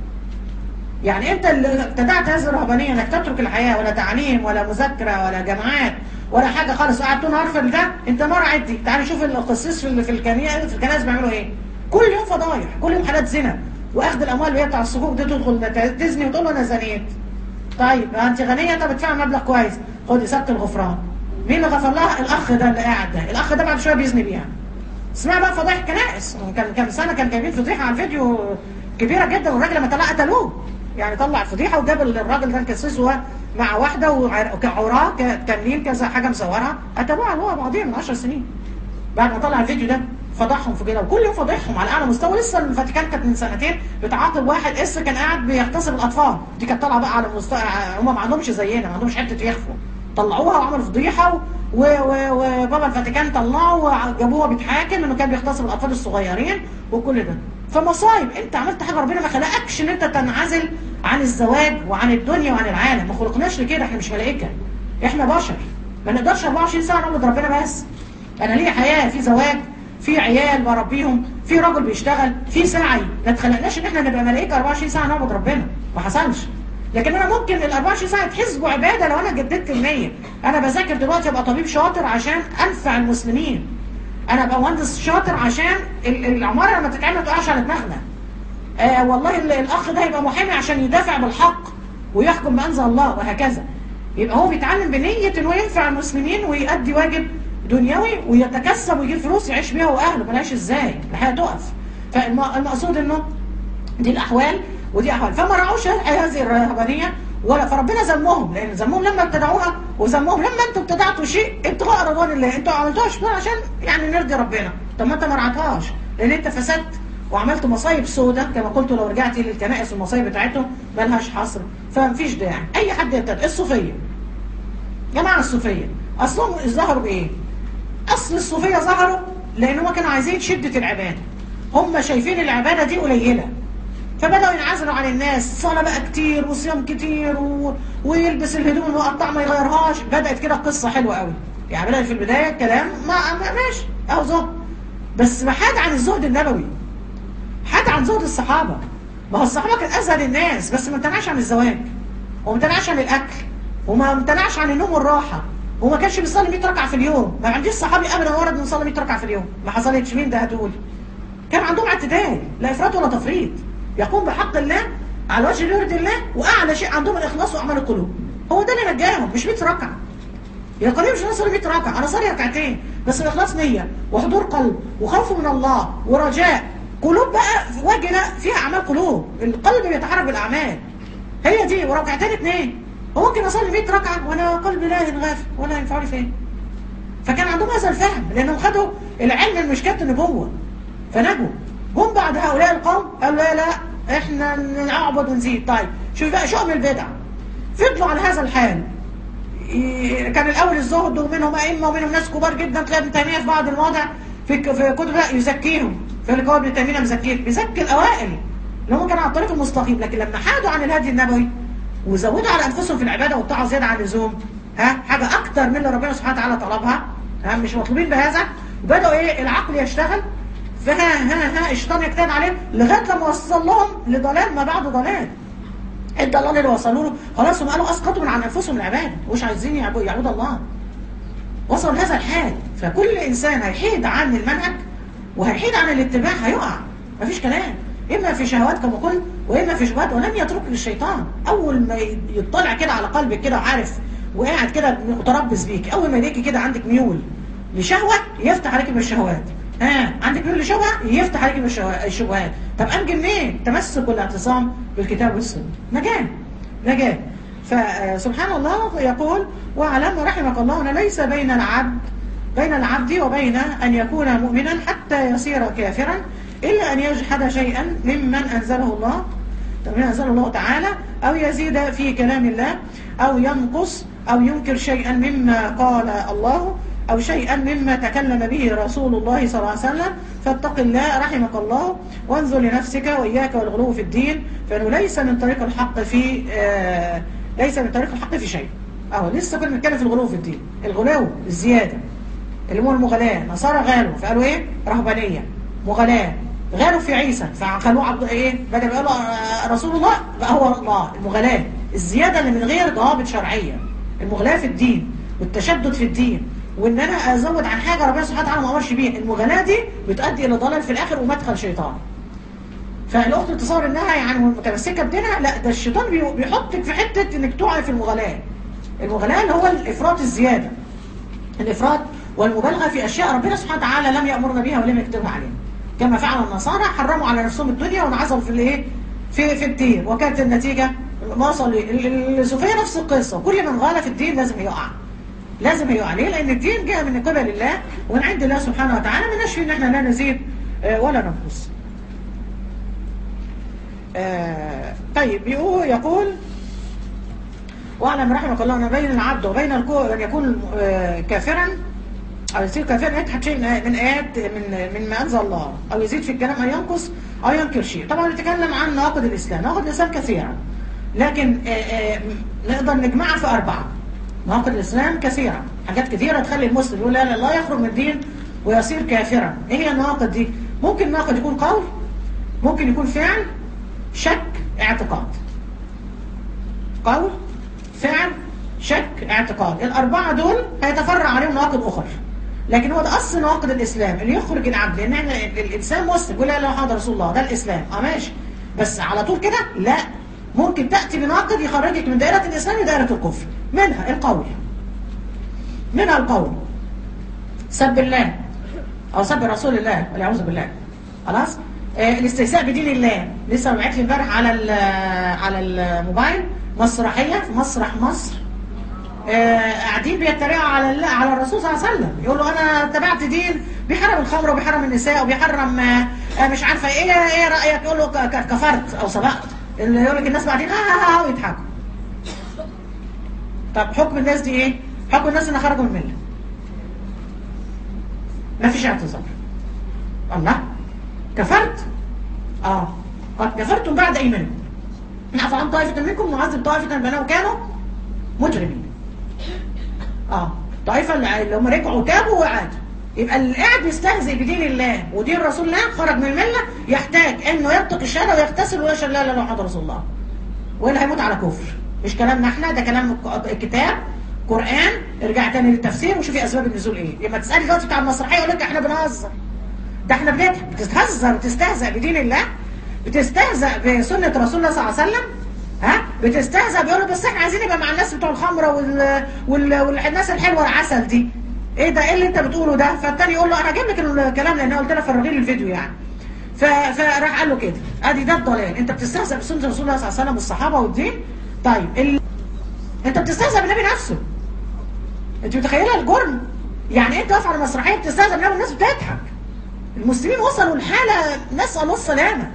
يعني انت اللي ابتدعت هذه الرهبانيه، انك تترك الحياه، ولا تعليم ولا مذاكره ولا جامعات ولا حاجه خالص، وقعدت نهار في ده، انت ما رعيتي. تعالي شوف القسيس في الكنائس بيعملوا ايه؟ كل يوم فضايح، كل يوم حالات زنا واخذ الاموال اللي هي بتاع الصكوك دي، تدخل تزني وتقول له انا زنيت. طيب انت غنيه، طب ادفع مبلغ كويس، خدي سبت الغفران. مين اللي غفر لها؟ الاخ ده اللي قاعد ده، الاخ ده بعد شويه بيزني بيها. اسمع بقى فضايح الكنائس. كان سنه كان جايبين فضيحه على الفيديو كبيره جدا، والراجل لما طلع قتلوه. يعني طلع فضيحه وجاب الراجل ده الكسيس مع واحده وعوراه كاملين كذا حاجه مصورها، قتلوها هو بعضيها من 10 سنين بعد ما طلع الفيديو ده. فضحهم في كده، وكل يوم فضحهم على اعلى مستوى. لسه الفاتيكان كانت من سنتين بتعاقب واحد كان قاعد بيغتصب الاطفال، دي كانت طالعه بقى على مستوى، هم ما عندهمش زينا، ما عندهمش حته يخفوا، طلعوها وعملوا فضيحه، وبابا الفاتيكان طلعوا وجابوها بيتحاكم انه كان بيغتصب الاطفال الصغيرين وكل ده. فمصايب، انت عملت حاجه ربنا ما خلقكش ان انت تنعزل عن الزواج وعن الدنيا وعن العالم، ما خلقناش لكده، احنا مش ملائكه، احنا بشر، ما نقدرش 24 ساعه نعبد ربنا بس. انا ليا حياه، في زواج، في عيال بربيهم، في راجل بيشتغل، في سعي، ما اتخلقناش ان احنا نبقى ملائكه 24 ساعه نعبد ربنا، ما حصلش. لكن انا ممكن ال 24 ساعه يتحسبوا عباده لو انا جددت النيه. انا بذاكر دلوقتي ابقى طبيب شاطر عشان انفع المسلمين، انا ابقى مهندس شاطر عشان العماره لما تتعمل ما تقعش على دماغنا. والله الاخ ده يبقى محامي عشان يدافع بالحق ويحكم بانزل الله، وهكذا. يبقى هو بيتعلم بنيه انه ينفع المسلمين ويؤدي واجب دنيوي ويتكسب ويجيب فلوس يعيش بيها واهله، بلاش ازاي الحياه تقف. فالمقصود انه دي الاحوال ودي احوال، فما راعوش هذه الرهبانيه ولا، فربنا ذمهم، لان ذمهم لما ابتدعوها وذمهم لما انتم ابتدعتوا شيء ابتغاء رضوان الله، انتوا ما عملتوهاش عشان يعني نرضي ربنا. طب ما انت ما رعتهاش، لان انت فسدت وعملت مصايب سودة كما قلت، لو رجعتي للكنائس والمصايب بتاعتهم مالهاش حصر، فمفيش داعي اي حد يبتدع. الصوفيه، جماعه الصوفيه اصلهم ظهروا بايه؟ اصل الصوفيه ظهروا لانهم كانوا عايزين شده العباده، هم شايفين العباده دي قليله، فبدأوا ينعزلوا عن الناس، صلاة بقى كتير وصيام كتير ويلبس الهدوم المقطعة ما يغيرهاش. بدأت كده قصة حلوة قوي، يعني بدأت في البداية كلام ماشي أو زهد، بس ما حاد عن الزهد النبوي، حاد عن زهد الصحابة. ما هو الصحابة كان أزهد الناس، بس ما امتنعش عن الزواج، وما امتنعش عن الأكل، وما امتنعش عن النوم والراحة، وما كانش بيصلي 100 ركعة في اليوم. ما عنديش صحابي أبدا ورد نصلي 100 ركعة في اليوم، ما حصلتش. مين ده هتقول؟ كان عندهم اعتدال، لا إفراط ولا تفريط، يقوم بحق الله على وجه يرضي الله، واعلى شيء عندهم الاخلاص واعمال القلوب. هو ده اللي نجاهم، مش 100 ركعه. يا قريب مش نصلي 100 ركعه، انا صلي ركعتين بس الاخلاص نيه وحضور قلب وخوف من الله ورجاء، قلوب بقى وجهه فيها اعمال قلوب، القلب بيتحرك بالاعمال، هي دي. وركعتين 2 وممكن اصلي 100 ركعه وانا قلبي لا ينغفل ولا ينفع لي فين. فكان عندهم هذا الفهم، لانهم خدوا العلم من مشكات النبوه فنجوا. جم بعد هؤلاء القوم قالوا لا احنا نعبد ونزيد. طيب شوف بقى شؤم البدع، فضلوا على هذا الحال. كان الاول الزهد، ومنهم ائمه ومنهم ناس كبار جدا، تلاقي ابن تيميه في بعض المواضع في كتب يزكيهم، في لقاء ابن تيميه بيزكي الاوائل اللي هم كانوا على الطريق المستقيم. لكن لما حادوا عن الهدي النبوي وزودوا على انفسهم في العباده والطاعه زياده عن اللزوم، حاجه اكتر من اللي ربنا سبحانه وتعالى طلبها، مش مطلوبين بهذا، بداوا العقل يشتغل، الشيطان يجتهد عليه لغايه لما وصل لهم لضلال ما بعد ضلال. الضلال اللي وصلوا له خلاص هم قالوا اسقطوا من عن انفسهم العباده، مش عايزين يعبدوا الله. وصلوا لهذا الحال. فكل انسان هيحيد عن المنهج وهيحيد عن الاتباع هيقع، مفيش كلام، اما في شهوات كما قلت واما في شبهات، ولن يترك للشيطان. اول ما يطلع كده على قلبك كده وعارف وقاعد كده متربص بيك، اول ما يلاقيكي كده عندك ميول لشهوه يفتح عليك بالشهوات، عندك ميول لشبهه يفتح عليك بالشبهات. طب انجي منين؟ تمسك والاعتصام بالكتاب والسنه، نجاه. فسبحان الله يقول واعلم رحمك الله ان ليس بين العبد وبين ان يكون مؤمنا حتى يصير كافرا الا ان يجحد شيئا ممن انزله الله تعالى، او يزيد في كلام الله، او ينقص، او ينكر شيئا مما قال الله، أو شيئا مما تكلم به رسول الله صلى الله عليه وسلم. فاتق الله رحمك الله وانظر لنفسك وإياك والغلو في الدين، فإنه ليس من طريق الحق في شيء. لسه كنا بنتكلم في الغلو في الدين، الغلو الزيادة اللي هو المغلاة. نصارى غالوا فقالوا ايه؟ رهبانية، مغلاة، غالوا في عيسى فخلوه عبد بدل ما قالوا رسول الله بقى هو الله. المغلاة الزيادة اللي من غير ضوابط شرعية، المغلاة في الدين والتشدد في الدين، وان انا ازود عن حاجه ربنا سبحانه وتعالى ما امرش بيها. المغالاه دي بتؤدي الى ضلال في الاخر ومدخل شيطان. فالاخت تصور انها يعني متمسكه بدينها، لا، ده الشيطان بيحطك في حته انك تقعي في المغالاه اللي هو الافراط الزياده، الافراط والمبالغه في اشياء ربنا سبحانه وتعالى لم يامرنا بها ولم يكتبها علينا، كما فعل النصارى، حرموا على نفسهم الدنيا وانعزلوا في الايه في الدين، وكانت النتيجه ما وصل. الصوفيه نفس القصه، وكل من غال في الدين لازم يقع. لازم هي عليه، لان الدين جاء من قبل الله ومن عند الله سبحانه وتعالى، ما نشفي ان احنا لا نزيد ولا ننقص. طيب يقول واعلم رحمك الله ان بين العبد وبين ان يكون كافرا او يصير كافرا يجحد شيء من ايات من ما انزل الله، او يزيد في الكلام او ينقص او ينكر شيء. طبعا نتكلم عن نواقض الاسلام. نواقض الاسلام كثيره، لكن نقدر نجمعها في 4. نواقض الاسلام كثيره، حاجات كثيره تخلي المسلم يقول لا لا يخرج من الدين ويصير كافرا. ايه هي النواقض دي؟ ممكن ناقض يكون قول، ممكن يكون فعل، شك، اعتقاد. قول، فعل، شك، اعتقاد. ال4 دول هيتفرع عليهم نواقض اخرى، لكن هو ده اصل نواقض الاسلام اللي يخرج العبد. لان احنا الانسان مسلم يقول لا اله الا الله رسول الله، ده الاسلام. ماشي، بس على طول كده لا، ممكن تاتي بناقض يخرجك من دائره الاسلام لدائره الكفر. منها القول، سب الله او سب رسول الله والعياذ بالله. خلاص. الاستهزاء بدين الله. لسه بعت لي امبارح على الموبايل مسرحيه في مسرح مصر، قاعدين بيتريقوا على الرسول صلى الله عليه وسلم، يقولوا انا تبعت دين بيحرم الخمر وبيحرم النساء وبيحرم مش عارفه ايه رايك؟ يقول له كفرت او سبقت. اللي يقول لك الناس بعدين ها ويضحكوا. طب حكم الناس دي ايه؟ حكم الناس ان خرجوا من المله، ما فيش اعتذار. الله، كفرت؟ قد كفرتم بعد ايمانكم، نعفو عن طائفه منكم نعذب طائفه بانهم كانوا مجرمين. طائفه اللي هم رجعوا تابوا وعادوا. يبقى اللي قاعد بيستهزئ بدين الله ودين رسول الله خرج من المله، يحتاج انه ينطق الشهاده ويغتسل ويشهد لا اله الا الله محمد رسول الله، والا هيموت على كفر. مش كلامنا احنا، ده كلام الكتاب قرآن. ارجع تاني للتفسير وشوفي اسباب النزول ايه. لما تسالي دلوقتي بتاع المسرحيه يقول لك احنا بنهزر، ده احنا بنضحك. بتتهزر وتستهزأ بدين الله، بتستهزأ بسنه رسول الله صلى الله عليه وسلم. بتستهزأ بيقولوا بس احنا عايزين نبقى مع الناس بتوع الخمره والناس الحلوه العسل دي. ايه ده؟ ايه اللي انت بتقوله ده؟ فالتاني يقول له انا هجيب لك الكلام لان قلت لك فرغي لي الفيديو يعني. فراح قال له كده، ادي ده الضلال. انت بتستهزأ بسنه رسول الله صلى الله عليه وسلم والصحابه والدين. طيب انت بتستهزأ بالنبي نفسه. انت متخيله الجرم؟ يعني انت واقف على مسرحيه بتستهزأ بالنبي والناس بتضحك. المسلمين وصلوا لحاله نسأل الله السلامه.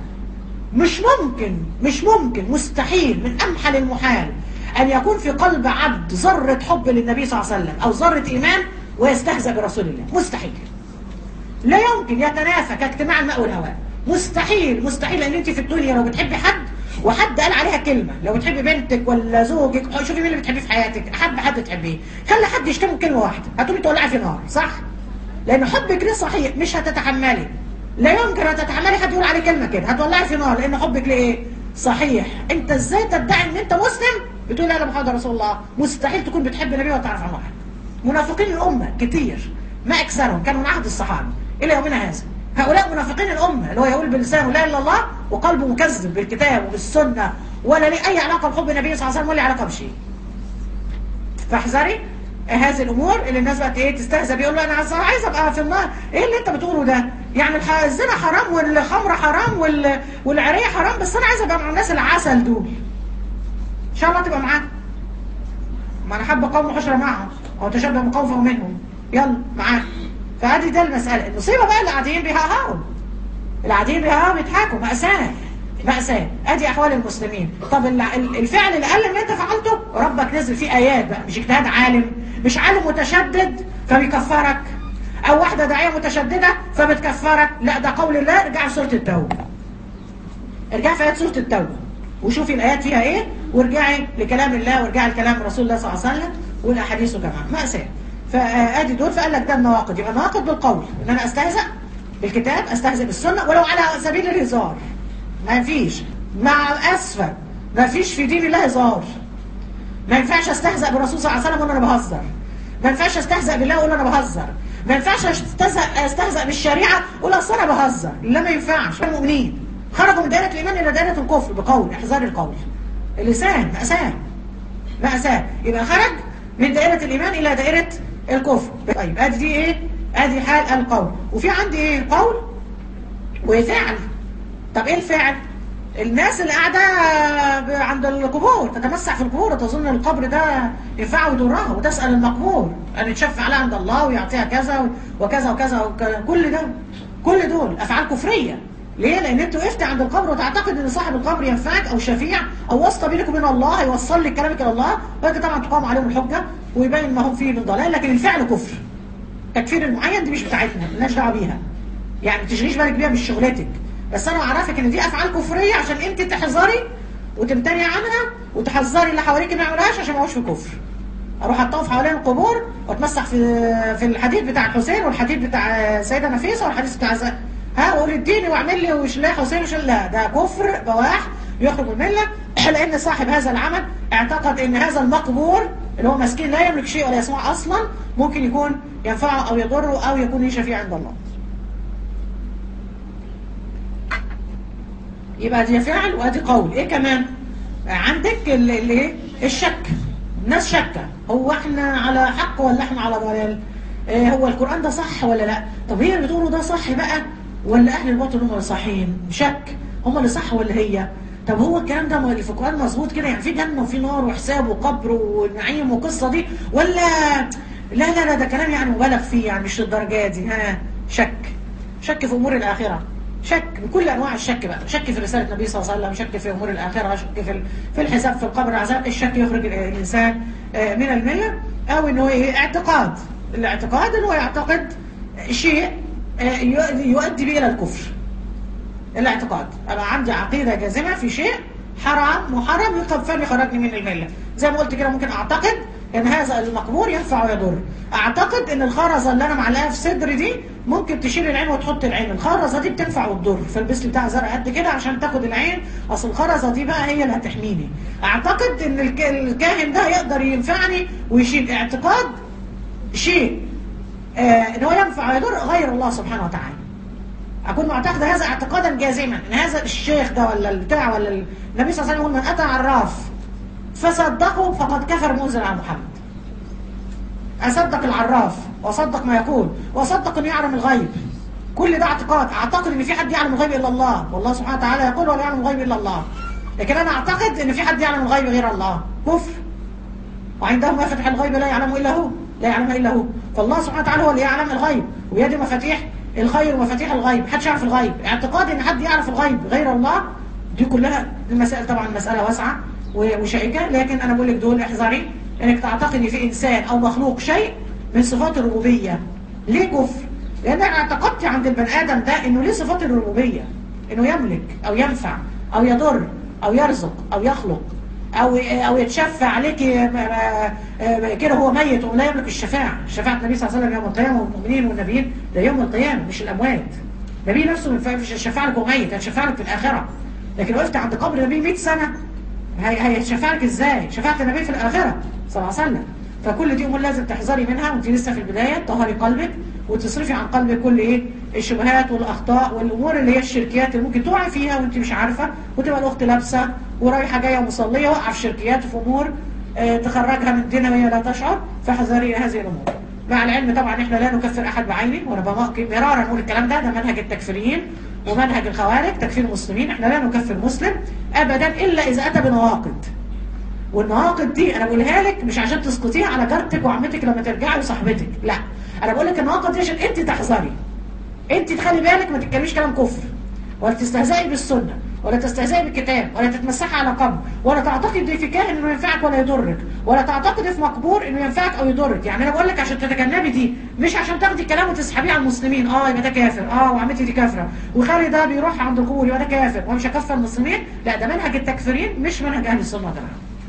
مش ممكن مستحيل، من امحل المحال ان يكون في قلب عبد ذره حب للنبي صلى الله عليه وسلم او ذره ايمان ويستهزأ برسول الله. مستحيل، لا يمكن. يتنافى كاجتماع الماء والهواء. مستحيل، لان انت في الدنيا لو بتحبي حد وحد قال عليها كلمه، لو بتحبي بنتك ولا زوجك، شوفي مين اللي بتحبيه في حياتك، حد تحبيه، خلي حد يشتمه كلمه واحده هتقومي تولعي في نار، صح؟ لان حبك ليه صحيح، مش هتتحملي، لا يمكن هتتحملي حد يقول عليه كلمه كده، هتولعي في نار، لان حبك ليه ايه؟ صحيح. انت ازاي تدعي ان انت مسلم بتقول لا محمد رسول الله؟ مستحيل تكون بتحب النبي وتعرف عنه حاجه. منافقين الامه كتير، ما اكثرهم كانوا من عهد الصحابه الى يومنا هذا. هؤلاء منافقين الامه، اللي هو يقول بلسانه لا اله الا الله وقلبه مكذب بالكتاب وبالسنه، ولا ليه اي علاقه بحب النبي صلى الله عليه وسلم ولا علاقه بشيء. فاحذري هذه الامور اللي الناس بقت ايه تستهزأ، بيقول له انا عايز ابقى في النار. ايه اللي انت بتقوله ده؟ يعني الزنا حرام والخمر حرام والعريه حرام، بس انا عايز ابقى مع الناس العسل دول. ان شاء الله تبقى معاهم. ما انا حابه قوم حشر معهم او تشبه من قوم فهم منهم، يلا معاهم. فهذه ده المساله. المصيبه بقى اللي قاعدين بيهاهوا، بيضحكوا. مأساة. ادي احوال المسلمين. طب الفعل الاقل اللي انت فعلته ربك نزل فيه ايات بقى، مش اجتهاد عالم، مش عالم متشدد فبيكفرك، او واحده داعيه متشدده فبتكفرك، لا ده قول الله. ارجع في سوره التوبه، ارجع في ايات سوره التوبه وشوفي الايات فيها ايه، وارجعي لكلام الله وارجعي لكلام رسول الله صلى الله عليه وسلم والاحاديث كمان. مأساة. فادي دول. فقال لك ده النواقض. يبقى نواقض بالقول، ان انا استهزأ بالكتاب، استهزأ بالسنه ولو على سبيل الهزار. ما فيش، مع اسفه، ما فيش في دين الله هزار. ما ينفعش استهزأ بالرسول صلى الله عليه وسلم وانا بهزر. ما ينفعش استهزأ بالله واقول انا بهزر. ما ينفعش استهزأ بالشريعه واقول اصل انا بهزر. لا، ما ينفعش. المؤمنين خرجوا من دائره الايمان الى دائره الكفر بقول، احذار القول. اللسان مأساة. يبقى خرج من دائره الايمان الى دائره الكفر. طيب ادي دي ايه؟ ادي حال القول. وفي عندي ايه؟ قول وفعل. طب ايه الفعل؟ الناس اللي قاعده عند القبور تتمسح في القبور وتظن القبر ده ينفعه ويضرها، وتسال المقبور ان يتشفع لها عند الله ويعطيها كذا وكذا وكذا كل ده، كل دول افعال كفريه. ليه؟ لان انت وقفت عند القبر وتعتقد ان صاحب القبر ينفعك او شفيع او واسطه بينك وبين الله، يوصل لك كلامك الى الله، وانت طبعا تقام عليهم الحجه ويبين ما هم فيه من ضلال، لكن الفعل كفر. تكفير المعين دي مش بتاعتنا، مالناش دعوه بيها. يعني ما تشغليش بالك بيها، مش شغلتك. بس انا اعرفك ان دي افعال كفريه عشان انت تحذري وتمتنعي عنها وتحذري اللي حواليك ما يعملوهاش عشان ما يقعوش في كفر. اروح اطوف حوالين القبور واتمسح في الحديد بتاع الحسين والحديد بتاع سيده نفيسه والحديث بتاع واقول اديني واعمل لي وشلاء حسين لا، ده كفر بواح يخرج من المله. لان صاحب هذا العمل اعتقد ان هذا المقبور اللي هو مسكين لا يملك شيء ولا يسمع اصلا ممكن يكون ينفعه او يضره او يكون شفيع عند الله. يبقى دي فعل وادي قول. ايه كمان عندك اللي الشك؟ الناس شكه، هو احنا على حق ولا احنا على ضلال؟ هو القرآن ده صح ولا لا؟ طب هي اللي بتقوله ده صح بقى ولا اهل الباطل هم اللي صحيحين؟ شك، هم اللي صح ولا هي؟ طب هو الكلام ده اللي في القرآن مظبوط كده؟ يعني في جنة وفي نار وحساب وقبر ونعيم وقصة دي، ولا لا لا لا ده كلام يعني مبالغ فيه، يعني مش للدرجة دي؟ شك، شك في امور الاخره، شك بكل انواع الشك بقى، شك في رساله النبي صلى الله عليه وسلم، شك في امور الاخره، شك في الحساب، في القبر، العذاب. الشك يخرج الانسان من المله. او انه اعتقاد، الاعتقاد انه يعتقد شيء يؤدي به الى الكفر. الاعتقاد انا عندي عقيده جازمه في شيء حرام محرم يخرجني من المله. زي ما قلت كده ممكن اعتقد ان هذا المقبور ينفع ويضر، اعتقد ان الخرزه اللي انا معلقاها في صدري دي ممكن تشيل العين وتحط العين، الخرزه دي بتنفع وتضر، فالبس لي بتاع زرع قد كده عشان تاخد العين، اصل الخرزه دي بقى هي اللي هتحميني. اعتقد ان الكاهن ده يقدر ينفعني ويشيل. اعتقاد شيء ان هو ينفع ويضر غير الله سبحانه وتعالى. اكون معتقد هذا اعتقادا جازما ان هذا الشيخ ده ولا البتاع ولا النبي صلى الله عليه وسلم يقول من اتى عراف فصدقه فقد كفر منزل على محمد. اصدق العراف واصدق ما يقول واصدق انه يعلم الغيب، كل ده اعتقاد. اعتقد ان في حد يعلم الغيب الا الله، والله سبحانه وتعالى يقول ولا يعلم الغيب الا الله. لكن انا اعتقد ان في حد يعلم الغيب غير الله، كفر. وعنده مفاتيح الغيب لا يعلم الا هو، لا يعلمها الا هو. فالله سبحانه وتعالى هو اللي يعلم الغيب، وبيده مفاتيح الخير ومفاتيح الغيب، محدش يعرف الغيب. اعتقاد ان حد يعرف الغيب غير الله دي كلها المسائل طبعا مسألة واسعة وشائكة، لكن انا بقول لك دول احذري انك تعتقد ان في انسان او مخلوق شيء من صفات الربوبية. ليه كفر؟ لان انا اعتقدت عند البني ادم ده انه ليه صفات الربوبية، انه يملك او ينفع او يضر او يرزق او يخلق او يتشفع عليك كده هو ميت ولا يملك الشفاعة. شفاعة النبي صلى الله عليه وسلم يوم القيامة والمؤمنين والنبيين ده يوم القيامة مش الاموات. النبي نفسه مش هيشفع لك وميت، هيشفع لك في الاخرة. لكن وقفت عند قبر النبي 100 سنة هيشفع لك ازاي؟ شفاعة النبي في الاخرة صلى الله عليه وسلم. فكل دي امور لازم تحذري منها وانت لسه في البداية، تطهري قلبك وتصرفي عن قلبك كل الشبهات والاخطاء والامور اللي هي الشركيات اللي ممكن تقعي فيها وانت مش عارفة، وتبقى الاخت لابسه ورايحه جايه ومصليه وقع في شركيات وفي امور تخرجها من دينها وهي لا تشعر. فاحذري هذه الامور. مع العلم طبعا احنا لا نكفر احد بعينه، وانا مرارا نقول الكلام ده منهج التكفيريين ومنهج الخوارج، تكفير المسلمين. احنا لا نكفر مسلم ابدا الا اذا اتى بنواقض. والنواقض دي انا بقولها لك مش عشان تسقطيها على جارتك وعمتك لما ترجعي وصاحبتك، لا، انا بقول لك النواقض دي عشان انت تحذري، انت تخلي بالك ما تتكلميش كلام كفر ولا تستهزئي بالسنه ولا تستهزئي بالكتاب ولا تتمسحي على قبر ولا تعتقدي في كاهن انه ينفعك ولا يضرك ولا تعتقدي في مقبور انه ينفعك او يضرك. يعني انا بقول لك عشان تتجنبي دي، مش عشان تاخدي الكلام وتسحبيه على المسلمين. يبقى ده كافر، وعمتي دي كافره، وخالي ده بيروح عند القبور يبقى ده كافر ومش هكفر المسلمين. لا، ده منهج التكفيرين مش منهج اهل السنه والجماعه.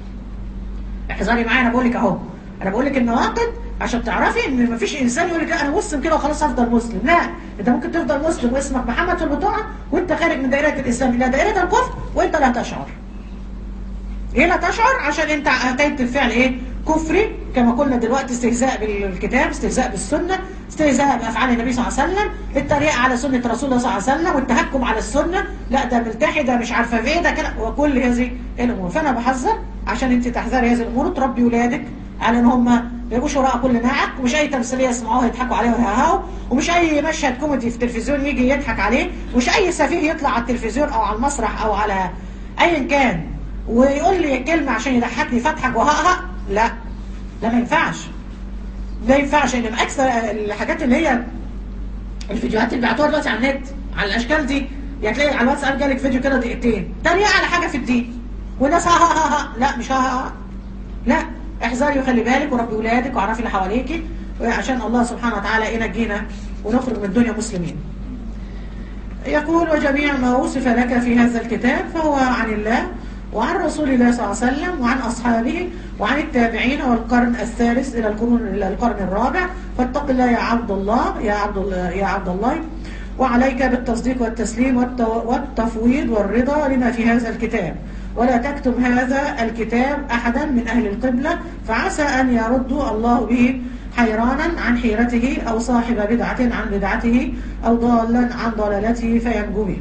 احذري معايا، انا بقول لك اهو، انا بقول لك النواقض عشان تعرفي ان مفيش انسان يقول لك انا مسلم كده وخلاص هفضل مسلم. لا، انت ممكن تفضل مسلم واسمك محمد في البطاقه وانت خارج من دائره الاسلام الى دائره الكفر وانت لا تشعر. ليه لا تشعر؟ عشان انت اتيت بفعل كفري كما قلنا دلوقتي، استهزاء بالكتاب، استهزاء بالسنه، استهزاء بافعال النبي صلى الله عليه وسلم، التريقه على سنه رسول الله صلى الله عليه وسلم، والتهكم على السنه، لا ده ملتحي، ده مش عارفه ايه، ده كده، وكل هذه الامور. فانا بحذر عشان انت تحذري هذه الامور وتربي ولادك على ان هم ما يبقوش وراء كل ناعق، ومش اي تمثيليه يسمعوها يضحكوا عليها ويهاهوا، ومش اي مشهد كوميدي في التلفزيون يجي يضحك عليه، ومش اي سفيه يطلع على التلفزيون او على المسرح او على ايا كان ويقول لي كلمه عشان يضحكني فاضحك وهقهق. لا، لا ما ينفعش، ما ينفعش. ان اكثر الحاجات اللي هي الفيديوهات اللي بيعتوها دلوقتي على النت على الاشكال دي، يعني تلاقي على الواتساب جالك فيديو كده دقيقتين تريقه على حاجه في الدين والناس ها ها ها ها. لا مش ها ها ها، لا احذري وخلي بالك وربي ولادك واعرفي اللي حواليكي عشان الله سبحانه وتعالى ينجينا ونخرج من الدنيا مسلمين. يقول وجميع ما وصف لك في هذا الكتاب فهو عن الله وعن رسول الله صلى الله عليه وسلم وعن أصحابه وعن التابعين والقرن الثالث إلى القرن الرابع، فاتق الله يا عبد الله يا عبد الله، وعليك بالتصديق والتسليم والتفويض والرضا لما في هذا الكتاب، ولا تكتم هذا الكتاب أحدا من أهل القبلة فعسى أن يرد الله به حيرانا عن حيرته أو صاحب بدعة عن بدعته أو ضالا عن ضلالته فينجو به.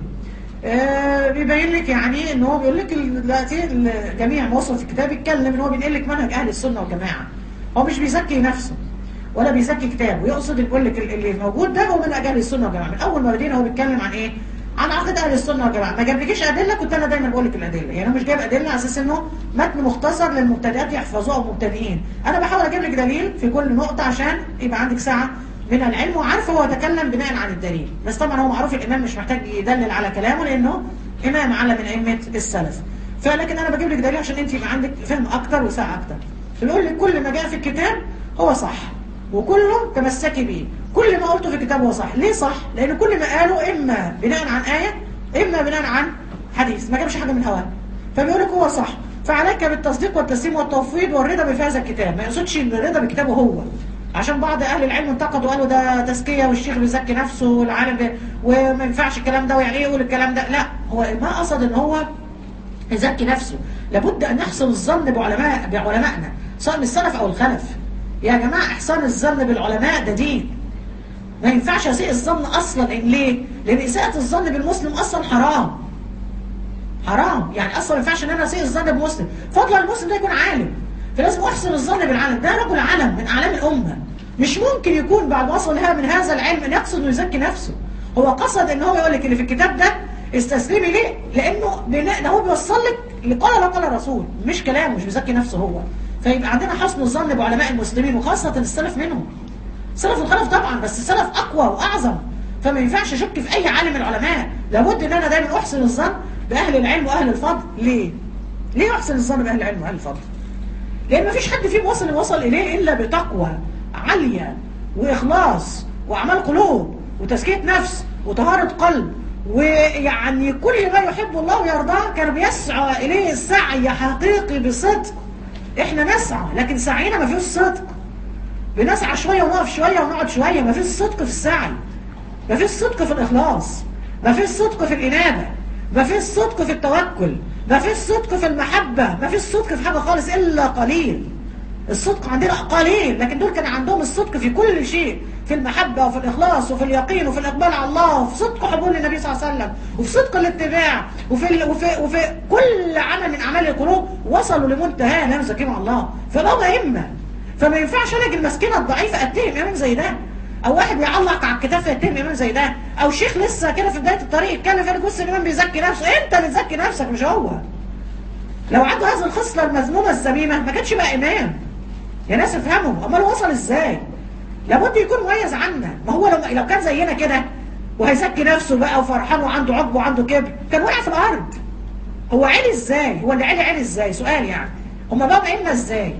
بيبين لك يعني ان هو بيقول لك دلوقتي جميع ما وصل في الكتاب يتكلم ان هو بينقل لك منهج اهل السنه والجماعه. هو مش بيزكي نفسه ولا بيزكي كتابه، يقصد يقول لك اللي موجود ده هو من اهل السنه والجماعه. من اول ما بدينا هو بيتكلم عن ايه؟ عن عقيده اهل السنه والجماعه. ما جابلكيش ادله، كنت انا دايما بقول لك الادله، يعني انا مش جايب ادله على اساس انه متن مختصر للمبتدئات يحفظوه او مبتدئين. انا بحاول اجيب لك دليل في كل نقطه عشان يبقى عندك ساعه من العلم وعارفه هو تكلم بناء عن الدليل. بس طبعا هو معروف الامام مش محتاج يدلل على كلامه لانه امام علم من ائمه السلف. فلكن انا بجيب لك دليل عشان انت يبقى عندك فهم اكتر وسعه اكتر. بيقول لك كل ما جاء في الكتاب هو صح وكله تمسكي بيه، كل ما قلته في الكتاب هو صح. ليه صح؟ لان كل ما قاله اما بناء عن ايه اما بناء عن حديث، ما جابش حاجه من هواه. فبيقول لك هو صح، فعليك بالتصديق والتسليم والتوفيض والرضا بهذا الكتاب. ما يقصدش الرضا بكتابه هو، عشان بعض اهل العلم انتقدوا قالوا ده تزكيه والشيخ بيزكي نفسه والعالم وما ينفعش الكلام ده، ويعني ايه يقول الكلام ده؟ لا، هو ما قصد ان هو يزكي نفسه. لابد ان نحسن الظن بعلمائنا سواء من السلف او الخلف. يا جماعه احسان الظن بالعلماء ده دين. ما ينفعش اسيء الظن اصلا. ليه؟ لان اساءه الظن بالمسلم اصلا حرام. حرام، يعني اصلا ما ينفعش ان انا اسيء الظن بمسلم، فضلا المسلم ده يكون عالم. فلازم احسن الظن بالعالم، ده رجل علم من اعلام الامه. مش ممكن يكون بعد ما وصل من هذا العلم ان يقصد انه يزكي نفسه. هو قصد ان هو يقول لك اللي في الكتاب ده استسلمي ليه؟ لانه ده هو بيوصل لك لقال لا قال الرسول، مش كلامه، مش بيزكي نفسه هو. فيبقى عندنا حسن الظن بعلماء المسلمين وخاصه السلف منهم. السلف والخلف طبعا، بس السلف اقوى واعظم. فما ينفعش اشك في اي عالم من العلماء، لابد ان انا دايما احسن الظن باهل العلم واهل الفضل. ليه؟ ليه احسن الظن باهل العلم واهل الفضل؟ لان مفيش حد فيهم وصل اليه الا بتقوى عاليه واخلاص واعمال قلوب وتزكيه نفس وطهاره قلب، ويعني كل ما يحب الله ويرضاه كان بيسعى اليه السعي حقيقي بصدق. احنا نسعى لكن سعينا ما فيهوش صدق. بنسعى شويه ونقف شويه ونقعد شويه، ما فيش صدق في السعي، ما فيش صدق في الاخلاص، ما فيش صدق في الانابه، ما فيش صدق في التوكل، ما فيش صدق في المحبة، ما فيش صدق في حاجة خالص إلا قليل. الصدق عندنا قليل، لكن دول كان عندهم الصدق في كل شيء، في المحبة وفي الإخلاص وفي اليقين وفي الإقبال على الله وفي صدق حبول للنبي صلى الله عليه وسلم وفي صدق الاتباع وفي كل عمل من أعمال القلوب وصلوا لمنتهى لا نزكي مع الله. فبقوا أئمة. فما ينفعش أنا المسكينة الضعيفة أتهم إمام زي ده، أو واحد بيعلق على الكتاب فيتهم إمام زي ده، أو شيخ لسه كده في بداية الطريق يتكلم فيقول بص الإمام بيزكي نفسه. أنت اللي تزكي نفسك مش هو. لو عنده هذه الخصلة المذمومة الذميمة ما كانش بقى إمام. يا ناس افهموا، أمال وصل إزاي؟ لابد يكون مميز عنا. ما هو لو كان زينا كده وهيزكي نفسه بقى وفرحان وعنده عقب وعنده كبر كان وقع في الأرض. هو عالي إزاي؟ هو اللي عالي إزاي؟ سؤال يعني. هما بقوا أئمة إزاي؟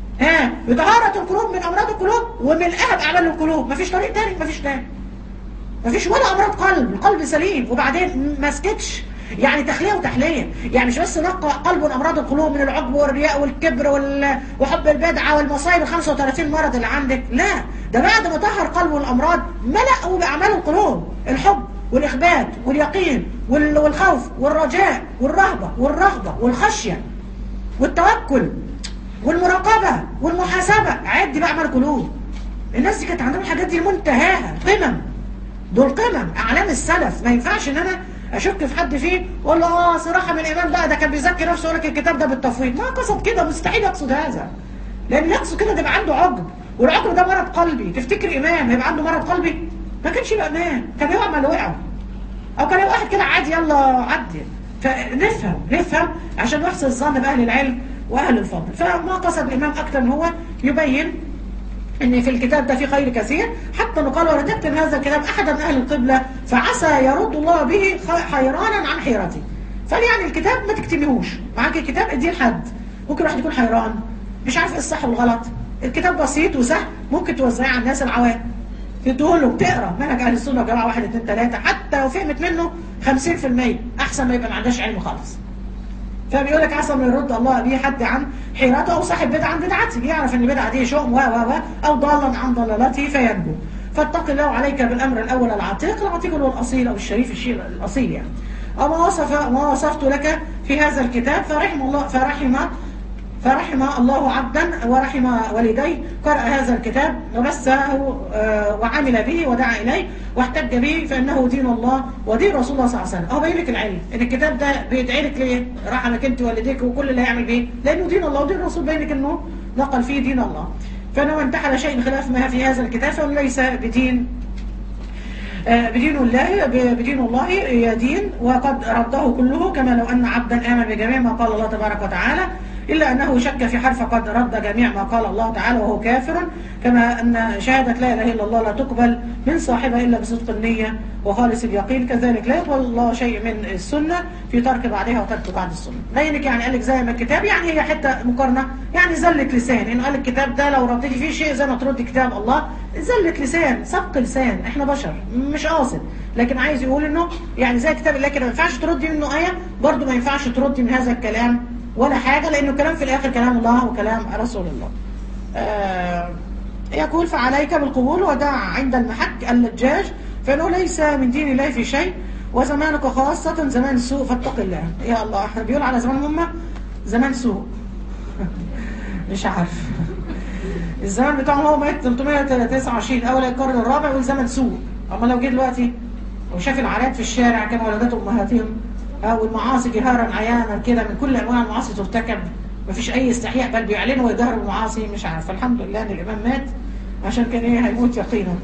بطهارة القلوب من أمراض القلوب وملئها بأعمال القلوب. مفيش طريق تاني، مفيش تاني. مفيش ولا أمراض قلب، القلب سليم. وبعدين ما سكتش، يعني تخلية وتحلية. يعني مش بس نقى قلب من أمراض القلوب من العجب والرياء والكبر وحب البدعة والمصايب 35 مرض اللي عندك. لا، ده بعد ما طهر قلبه الأمراض ملأه بأعمال القلوب، الحب والإخبات واليقين والخوف والرجاء والرهبة والرغبة والخشية والتوكل والمراقبة والمحاسبة. عد بقى أعمال القلوب. الناس دي كانت عندهم الحاجات دي منتهاها، قمم. دول قمم أعلام السلف. ما ينفعش إن أنا أشك في حد فيه وأقول له صراحة من الإمام ده كان بيزكي نفسه يقول لك الكتاب ده بالتفويض. ما قصد كده، مستحيل يقصد هذا. لان نفسه كده تبقى عنده عجب، والعجب ده مرض قلبي. تفتكر امام هيبقى عنده مرض قلبي؟ ما كانش يبقى امام، كان يقع ما اللي وقعه، او كان يبقى واحد كده عادي يلا عدي. فنفهم عشان نحسن الظن باهل العلم واهل الفضل. فما قصد الامام اكثر ان هو يبين ان في الكتاب ده في خير كثير، حتى انه قال ولا تكتب هذا الكتاب احدا من اهل القبله فعسى يرد الله به حيرانا عن حيرته. فيعني الكتاب ما تكتبيهوش، معاك الكتاب اديه لحد. ممكن واحد يكون حيران مش عارف ايه الصح والغلط، الكتاب بسيط وسهل، ممكن توزعيه على الناس العوام، تديه له بتقرا منهج اهل السنه والجماعه 1 2 3، حتى لو فهمت منه 50% احسن ما يبقى ما عندهاش علم خالص. فبيقول لك عسى ما يرد الله به حد عن حيرته، او صاحب بدعه عن بدعته، يعرف ان البدعه دي شؤم او ضالا عن ضلالته فينجو. فاتق الله عليك بالامر الاول العتيق اللي هو الاصيل او الشريف، الشيء الاصيل يعني. او ما وصفت لك في هذا الكتاب فرحم الله عبدا ورحم والديه قرأ هذا الكتاب وبثه وعمل به ودعا إليه واحتج به، فإنه دين الله ودين رسول الله صلى الله عليه وسلم. أهو باين لك العلم إن الكتاب ده بيدعي لك ليه؟ رحمك أنت والديك وكل اللي هيعمل به، لأنه دين الله ودين الرسول، باين لك إنه نقل فيه دين الله. فإنه من انتحل شيء خلاف ما في هذا الكتاب فإنه ليس بدين بدين الله يدين، وقد رده كله، كما لو أن عبدا آمن بجميع ما قال الله تبارك وتعالى إلا أنه شك في حرف قد رد جميع ما قال الله تعالى وهو كافر، كما أن شهادة لا إله إلا الله لا تقبل من صاحبها إلا بصدق النية وخالص اليقين، كذلك لا يقبل الله شيء من السنة في ترك بعدها وترك بعد السنة. بينك يعني قال لك زي ما الكتاب، يعني هي حتة مقارنة، يعني زلة لسان، إنه قال الكتاب ده لو ردتي فيه شيء زي ما تردي كتاب الله، زلة لسان، سبق لسان، إحنا بشر مش قاصد، لكن عايز يقول إنه يعني زي كتاب الله كده ما ينفعش تردي منه آية، برضه ما ينفعش تردي من هذا الكلام ولا حاجة، لأنه كلام في الآخر كلام الله وكلام رسول الله. يقول فعليك بالقبول ودع عند المحك اللجاج، فإنه ليس من دين الله في شيء، وزمانك خاصة زمان سوء فاتق الله. يا الله، احنا بيقول على زمان هم زمان سوء مش عارف الزمان بتاعهم هو مات 329 أول القرن الرابع والزمن سوء. أما لو جه دلوقتي وشاف العادات في الشارع كما ولدت أمهاتهم، أو المعاصي جهارا عيانا كده، من كل أنواع المعاصي ترتكب، مفيش أي استحياء، بل بيعلنوا ويجهروا بالمعاصي. مش عارف، الحمد لله إن الإمام مات عشان كان إيه هيموت يقينا.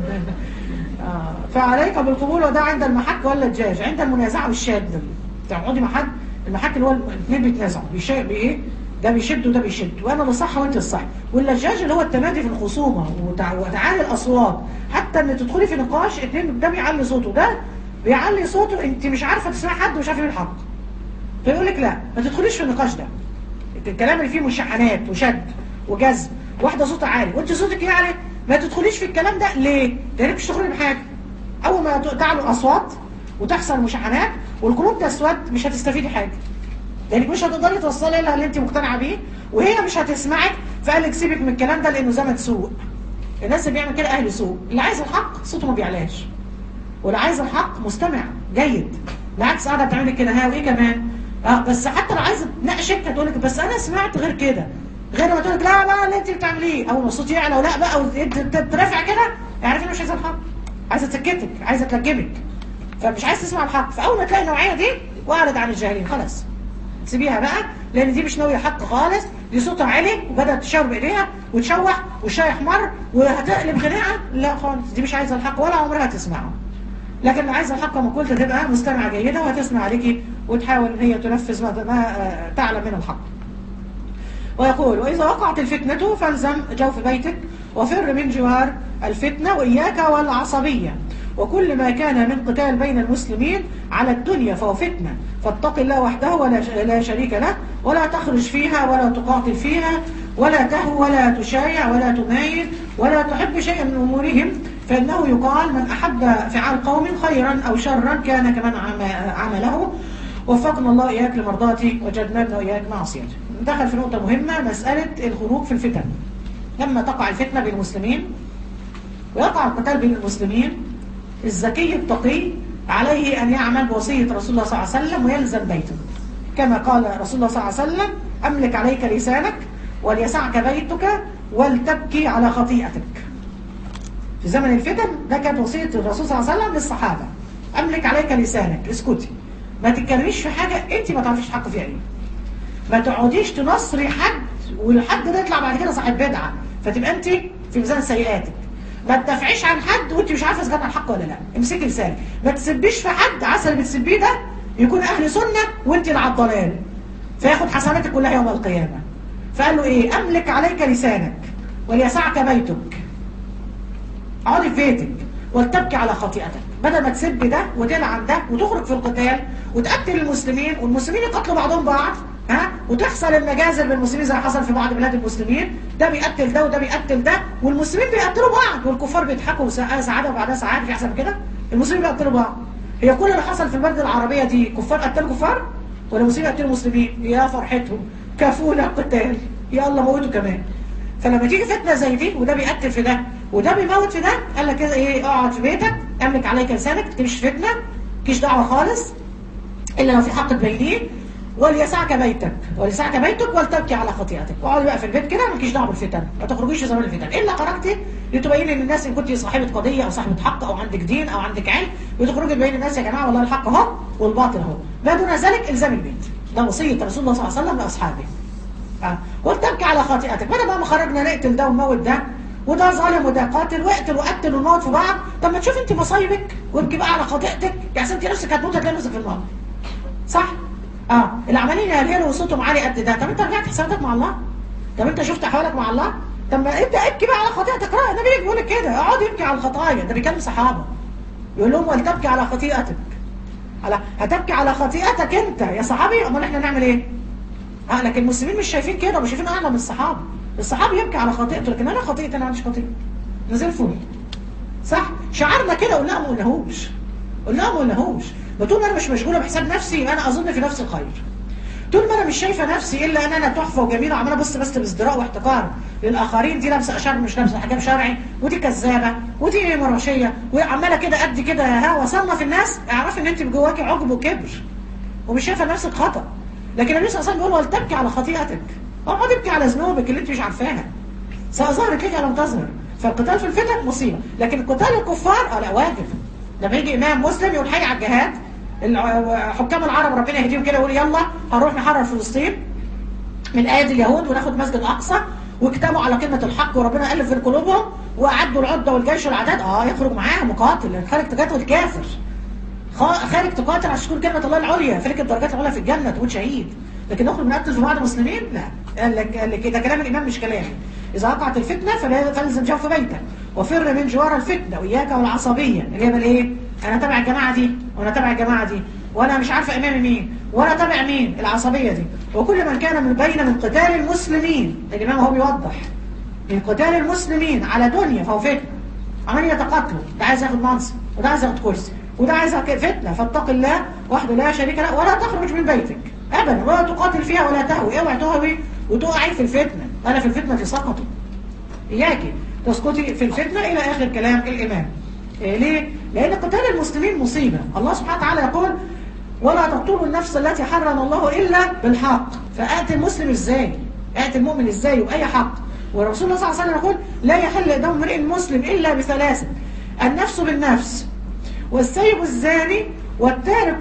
فعليك بالقبول ودع عند المحك ولا الدجاج، عند المنازعة والشد. تقعدي مع حد، المحك اللي هو الاثنين بيتنازعوا بإيه؟ ده بيشد وده بيشد، وأنا اللي صح وأنت الصح. واللجاج اللي هو التمادي في الخصومة وتعالي الأصوات، حتى إن تدخلي في نقاش اثنين، ده بيعلي صوته، ده بيعلي صوته، انت مش عارفه تسمعي حد ومش عارفه مين الحق، فيقول لك لا ما تدخليش في النقاش ده، الكلام اللي فيه مشاحنات وشد وجذب، واحده صوتها عالي وانت صوتك يعلى، ما تدخليش في الكلام ده. ليه؟ لانك مش تخرجي بحاجه. اول ما تعلو الاصوات وتحصل مشاحنات والقلوب تسود، مش هتستفيدي حاجه، لانك مش هتقدري توصلي لها اللي انت مقتنعه بيه، وهي مش هتسمعك. فقال لك سيبك من الكلام ده لانه زمن سوء. الناس اللي بيعمل كده اهل سوء، اللي عايز الحق صوته ما بيعلاش، واللي عايز الحق مستمع جيد. بالعكس قاعده بتعمل كده، ها وايه كمان؟ بس حتى لو عايزه تناقشك هتقول لك بس انا سمعت غير كده، غير ما تقول لك لا بقى اللي انت بتعمليه، اول ما الصوت يعلى ولا بقى وترفع كده، اعرفي انها مش عايزه الحق، عايزه تسكتك، عايزه تلجمك، فمش عايز تسمع الحق. فاول ما تلاقي النوعيه دي واعرض عن الجاهلين، خلاص سيبيها بقى، لان دي مش ناويه حق خالص، دي صوتها عالي وبدات تشاور بايديها وتشوح والشاي احمر وهتقلب خناقه، لا خالص، دي مش عايزه الحق ولا عمرها تسمعه. لكن اللي عايزه الحق ما قلت تبقى مستمعه جيده وهتسمع عليكي وتحاول ان هي تنفذ ما تعلم من الحق. ويقول واذا وقعت الفتنه فالزم جوف بيتك وفر من جوار الفتنه واياك والعصبيه، وكل ما كان من قتال بين المسلمين على الدنيا فهو فتنه، فاتق الله وحده ولا شريك له، ولا تخرج فيها ولا تقاتل فيها ولا تهو ولا تشايع ولا تمايل ولا تحب شيئا من امورهم، فإنه يقال من أحب فعال قوم خيرا أو شرا كان كمن عمله. وفقنا الله إياك لمرضاتي وجنبنا وإياك معصيته. دخل في نقطة مهمة، مسألة الخروج في الفتن. لما تقع الفتنة بين المسلمين ويقع القتال بين المسلمين، الذكي التقي عليه أن يعمل بوصية رسول الله صلى الله عليه وسلم ويلزم بيته، كما قال رسول الله صلى الله عليه وسلم أملك عليك لسانك وليسعك بيتك ولتبكي على خطيئتك. في زمن الفتن ده كانت وصية الرسول صلى الله عليه وسلم للصحابة، أملك عليك لسانك، اسكتي، ما تتكلميش في حاجة أنت ما تعرفيش حق فيها إيه، ما تقعديش تنصري حد والحد ده يطلع بعد كده صاحب بدعه، فتبقى انت في ميزان سيئاتك. ما تدافعيش عن حد وانت مش عارفه اذا كان على الحق ولا لا، امسكي لسانك. ما تسبيش في حد، عسى اللي بتسبيه ده يكون اهل سنه وانت اللي على الضلال، فياخد حسناتك كلها يوم القيامه. فقال له ايه؟ املك عليك لسانك وليسعك بيتك. اقعدي في بيتك ولتبكي على خطيئتك، بدل ما تسب ده وتلعن ده وتخرج في القتال وتقتل المسلمين والمسلمين يقتلوا بعضهم بعض، وتحصل المجازر بالمسلمين زي حصل في بعض بلاد المسلمين، ده بيقتل ده وده بيقتل ده، والمسلمين بيقتلوا بعض والكفار بيضحكوا سعاده وبعدها سعاده. في احسن كده؟ المسلمين بيقتلوا بعض. هي كل اللي حصل في البلد العربيه دي كفار قتلوا كفار ولا مسلمين قتلوا مسلمين؟ يا فرحتهم، كفونا قتال، يلا موتوا كمان. فلما تيجي فتنه زي دي وده بيقتل في ده وده بيموت في ده، قال لك كده ايه؟ اقعد في بيتك، املك عليك لسانك، ما تكتبش فتنه، مالكيش دعوه خالص الا لو في حق تبينيه، وليسعك بيتك ولتبكي على خطيئتك. اقعدي بقى في البيت كده، مالكيش دعوه بالفتن، ما تخرجيش في زمان الفتن الا خرجتي لتبيني للناس ان كنت صاحبه قضيه او صاحبه حق او عندك دين او عندك علم، وتخرجي تبين للناس يا جماعه والله الحق اهو والباطل اهو. ما دون ذلك الزام البيت. ده وصيه رسول الله صلى الله عليه وسلم لاصحابه. ولتبكي على خطيئتك. بدل ما خرجنا نقتل ده ونموت ده وده ظالم وده قاتل، واقتل وقتل ونموت في بعض، طب ما تشوف انت مصايبك وابكي بقى على خطيئتك، يعني انت نفسك هتموت هتلاقي نفسك في النار. صح؟ اللي عمالين يهللوا وصوتهم عالي قد ده، طب انت رجعت حساباتك مع الله؟ طب انت شفت احوالك مع الله؟ طب ما انت ابكي بقى على خطيئتك. النبي بيقول لك كده، اقعد ابكي على الخطايا. ده بيكلم صحابه يقول لهم ولتبكي على خطيئتك. هتبكي على خطيئتك انت يا صحابي، امال احنا نعمل ايه؟ لكن المسلمين مش شايفين كده ومش شايفين اعلى من الصحابه. الصحابي يبكي على خطيئته، لكن انا خطيئتي انا ما عنديش خطيئه. نزل فل. صح؟ شعارنا كده، قلنا ما قلناهوش. ما طول ما انا مش مشغوله بحساب نفسي يبقى انا اظن في نفسي الخير. طول ما انا مش شايفه نفسي الا ان انا تحفه وجميله وعماله ابص بس بازدراء واحتقار للاخرين، دي لابسه اشار مش لابسه حجاب شرعي، ودي كذابه، ودي مراشيه، وعماله كده قد كده وصلنا الناس، اعرفي ان انت جواكي عجب وكبر ومش شايفه نفسك خطا. لكن النبي صلى الله عليه وسلم بيقول ولتبكي على خطيئتك. اقعد ابكي على ذنوبك اللي انت مش عارفاها، سواء ظهرت لك او لم تظهر. فالقتال في الفتن مصيبه، لكن قتال الكفار لا واجب. لما يجي امام مسلم يقول حي على الجهاد، حكام العرب ربنا يهديهم كده يقول يلا هنروح نحرر فلسطين من ايدي اليهود وناخد مسجد الاقصى، واجتمعوا على كلمه الحق وربنا الف في قلوبهم واعدوا العده والجيش والعداد. يخرج معاها مقاتل، خارج تقاتل كافر، خارج تقاتل عشان تكون كلمه الله العليا، فلك الدرجات العليا في الجنه تكون شهيد. لكن نخرج نقتل في بعض المسلمين؟ لا. قال لك ده كلام الامام مش كلامي. اذا وقعت الفتنه فلازم جوف بيتك وفر من جوار الفتنه واياك والعصبيه اللي هي الايه؟ انا تابع الجماعه دي وانا تابع الجماعه دي وانا مش عارفه امامي مين وانا تابع مين، العصبيه دي. وكل من كان من قتال المسلمين، الامام هو بيوضح، من قتال المسلمين على دنيا فهو فتنه، عمال يتقاتلوا، ده عايز ياخد منصب وده عايز ياخد كرسي وده عايز فتنه، فاتق الله وحده لا شريك له ولا تخرج من بيتك ابدا ولا تقاتل فيها ولا تهوي. اوعي تهوي وتقعي في الفتنه، انا في الفتنه سقطوا، اياكي تسقطي في الفتنه الى اخر كلام الامام. ليه؟ لان قتال المسلمين مصيبه. الله سبحانه وتعالى يقول ولا تقتلوا النفس التي حرم الله الا بالحق. فاتي المسلم ازاي؟ اتي المؤمن ازاي وباي حق؟ ورسول الله صلى الله عليه وسلم يقول لا يحل دم امرئ مسلم الا بثلاثه: النفس بالنفس، والسيب الزاني، والتارك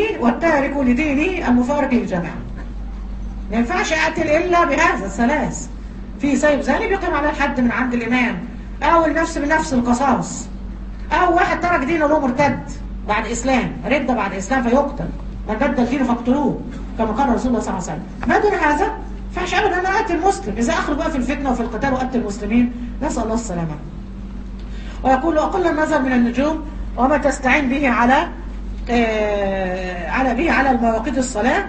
لدينه المفارق للجماعه. ما ينفعش اقتل الا بهذا الثلاث. في سيب زاني بيقيم على الحد من عند الامام، او النفس بالنفس القصاص، او واحد ترك دينه له مرتد بعد اسلام، رد بعد اسلام فيقتل، من بدل دينه فاقتلوه كما قال رسول الله صلى الله عليه وسلم. ما دون هذا ما ينفعش ابدا انا اقتل مسلم. اذا اخرج بقى في الفتنه وفي القتال واقتل المسلمين، نسال الله السلامه. ويقول اقل النظر من النجوم وما تستعين به على المواقيت الصلاه.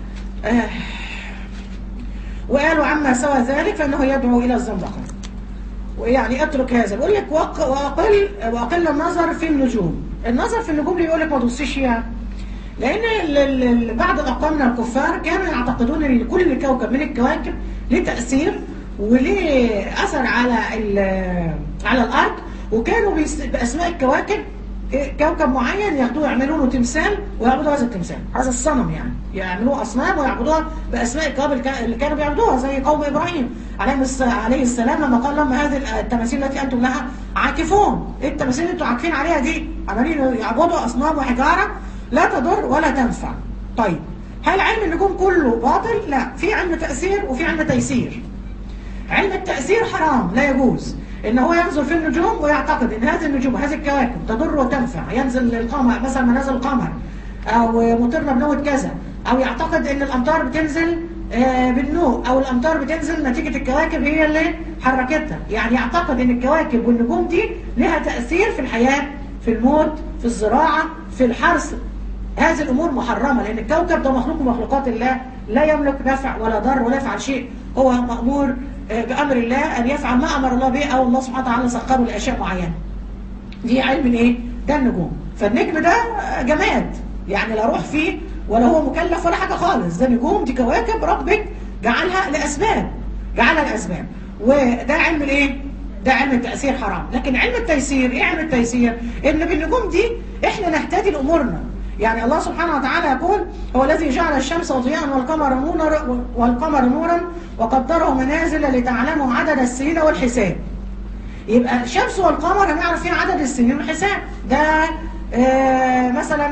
وقالوا عما سوى ذلك فانه يدعو الى الزندقه. ويعني اترك هذا، بيقول لك واقل النظر في النجوم. النظر في النجوم اللي يقول لك ما تبصيش فيها، لان بعض الاقوام من الكفار كانوا يعتقدون ان كل كوكب من الكواكب له تاثير وله اثر على الارض، وكانوا باسماء الكواكب كوكب معين ياخدوه يعملوا له تمثال ويعبدوا هذا التمثال، هذا الصنم، يعني يعملوه اصنام ويعبدوها باسماء الكواكب اللي كانوا بيعبدوها، زي قوم ابراهيم عليه السلام لما قال لهم هذه التماثيل التي انتم لها عاكفون. ايه التماثيل اللي انتم عاكفين عليها دي؟ عمالين يعبدوا اصنام وحجاره لا تضر ولا تنفع. طيب هل علم النجوم كله باطل؟ لا، في علم تأثير وفي علم تيسير. علم التأثير حرام، لا يجوز ان هو ينظر في النجوم ويعتقد ان هذه النجوم وهذه الكواكب تضر وتنفع. ينزل القمر مثلا، منازل القمر، او مطرنا بنوة كذا، او يعتقد ان الامطار بتنزل بالنوء، او الامطار بتنزل نتيجة الكواكب هي اللي حركتها. يعني يعتقد ان الكواكب والنجوم دي لها تأثير في الحياة، في الموت، في الزراعة، في الحرث. هذه الامور محرمة، لان الكوكب ده مخلوق من مخلوقات الله، لا يملك نفع ولا ضر ولا يفعل شيء. هو مأمور بأمر الله أن يفعل ما أمر الله به، أو الله سبحانه وتعالى سخره لأشياء معينة. دي علم إيه؟ ده النجوم. فالنجم ده جماد، يعني لا روح فيه ولا هو مكلف ولا حاجة خالص. ده نجوم، دي كواكب ربك جعلها لأسباب، جعلها لأسباب. وده علم الإيه؟ ده علم التأثير حرام. لكن علم التيسير، إيه علم التيسير؟ إن بالنجوم دي إحنا نهتدي لأمورنا. يعني الله سبحانه وتعالى يقول: هو الذي جعل الشمس ضياء والقمر نورا وقدره منازل لتعلموا عدد السنين والحساب. يبقى الشمس والقمر هنعرف فيها عدد السنين والحساب. ده مثلا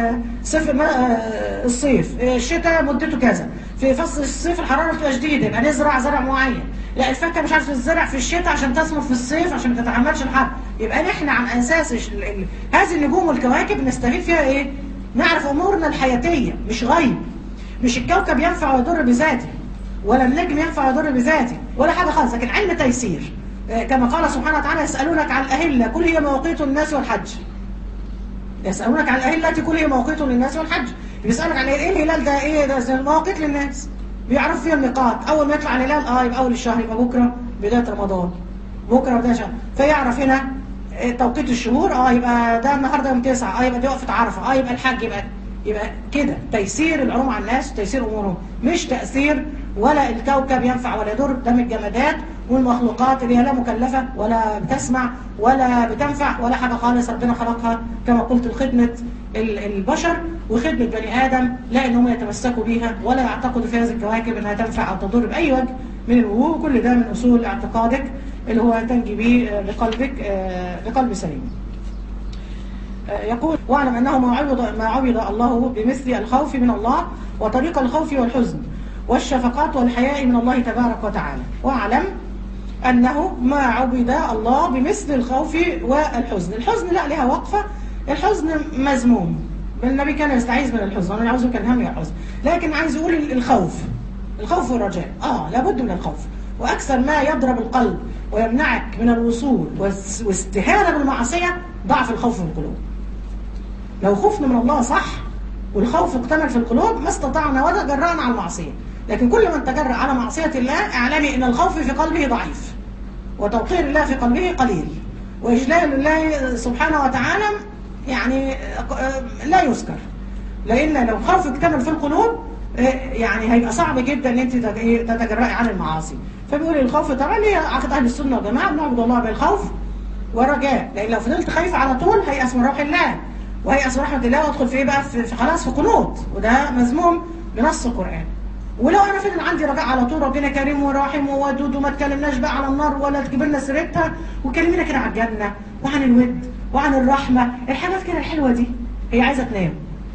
الصيف، الشتاء مدته كذا، في فصل الصيف الحراره بتبقى شديده يبقى نزرع زرع معين. لا، الفاكهه مش عارف تزرع في الشتاء عشان تثمر في الصيف عشان ما تتحملش الحر. يبقى نحن عن اساس هذه النجوم والكواكب نستفيد فيها ايه؟ نعرف امورنا الحياتيه، مش غيب. مش الكوكب ينفع ويضر بذاته، ولا النجم ينفع ويضر بذاته، ولا حاجه خالص. لكن علم تيسير، كما قال سبحانه وتعالى: يسالونك عن الاهله قل هي مواقيت للناس والحج. يسالونك عن الاهله قل هي مواقيت للناس والحج. بيسالك عن ايه الهلال ده؟ ايه ده؟ مواقيت للناس، بيعرفوا فيها الميقات. اول ما يطلع الهلال يبقى اول الشهر، يبقى بكره بدايه رمضان، بكره بدايه شهر. فيعرف هنا توقيت الشهور، يبقى ده النهارده يوم 9، يبقى دي وقفه عرفه، يبقى الحج، يبقى كده تيسير العلوم على الناس، تيسير امورهم، مش تاثير. ولا الكوكب ينفع ولا يضر، ده من الجمادات والمخلوقات اللي هي لا مكلفه ولا بتسمع ولا بتنفع ولا حاجه خالص. ربنا خلقها كما قلت لخدمه البشر وخدمه بني ادم، لا انهم يتمسكوا بيها ولا يعتقدوا في هذه الكواكب انها تنفع او تضر باي وجه من الوجوه. كل ده من اصول اعتقادك اللي هو تنجي به لقلبك بقلب سليم. يقول: واعلم انه ما عبد الله بمثل الخوف من الله وطريق الخوف والحزن والشفقات والحياء من الله تبارك وتعالى. واعلم انه ما عبد الله بمثل الخوف والحزن. الحزن لا، لها وقفه. الحزن مذموم، النبي كان يستعيذ من الحزن، انا عاوزه كان هم الحزن. لكن عايز يقول الخوف والرجاء، لابد من الخوف. واكثر ما يضرب القلب ويمنعك من الوصول واستهانه بالمعصيه ضعف الخوف في القلوب. لو خفنا من الله صح والخوف اكتمل في القلوب ما استطعنا ولا جرأنا على المعصيه. لكن كل من تجرأ على معصيه الله اعلمي ان الخوف في قلبه ضعيف، وتوقير الله في قلبه قليل، واجلال الله سبحانه وتعالى يعني لا يذكر. لان لو خوف اكتمل في القلوب يعني هيبقى صعب جدا ان انت تتجرأي عن المعاصي. فبيقول الخوف طبعا هي عقد اهل السنه والجماعه، بنعبد الله بالخوف والرجاء. لان لو فضلت خايفه على طول هيأس من روح الله وهيأس من رحمه الله وادخل في ايه بقى؟ في خلاص في قنوط، وده مذموم بنص القران. ولو انا فضل عندي رجاء على طول، ربنا كريم ورحيم وودود وما تكلمناش بقى على النار ولا تجيب لنا سيرتها، وكلمينا كده عن الجنه وعن الود وعن الرحمه، الحاجات كده الحلوه دي. هي عايزه تنام،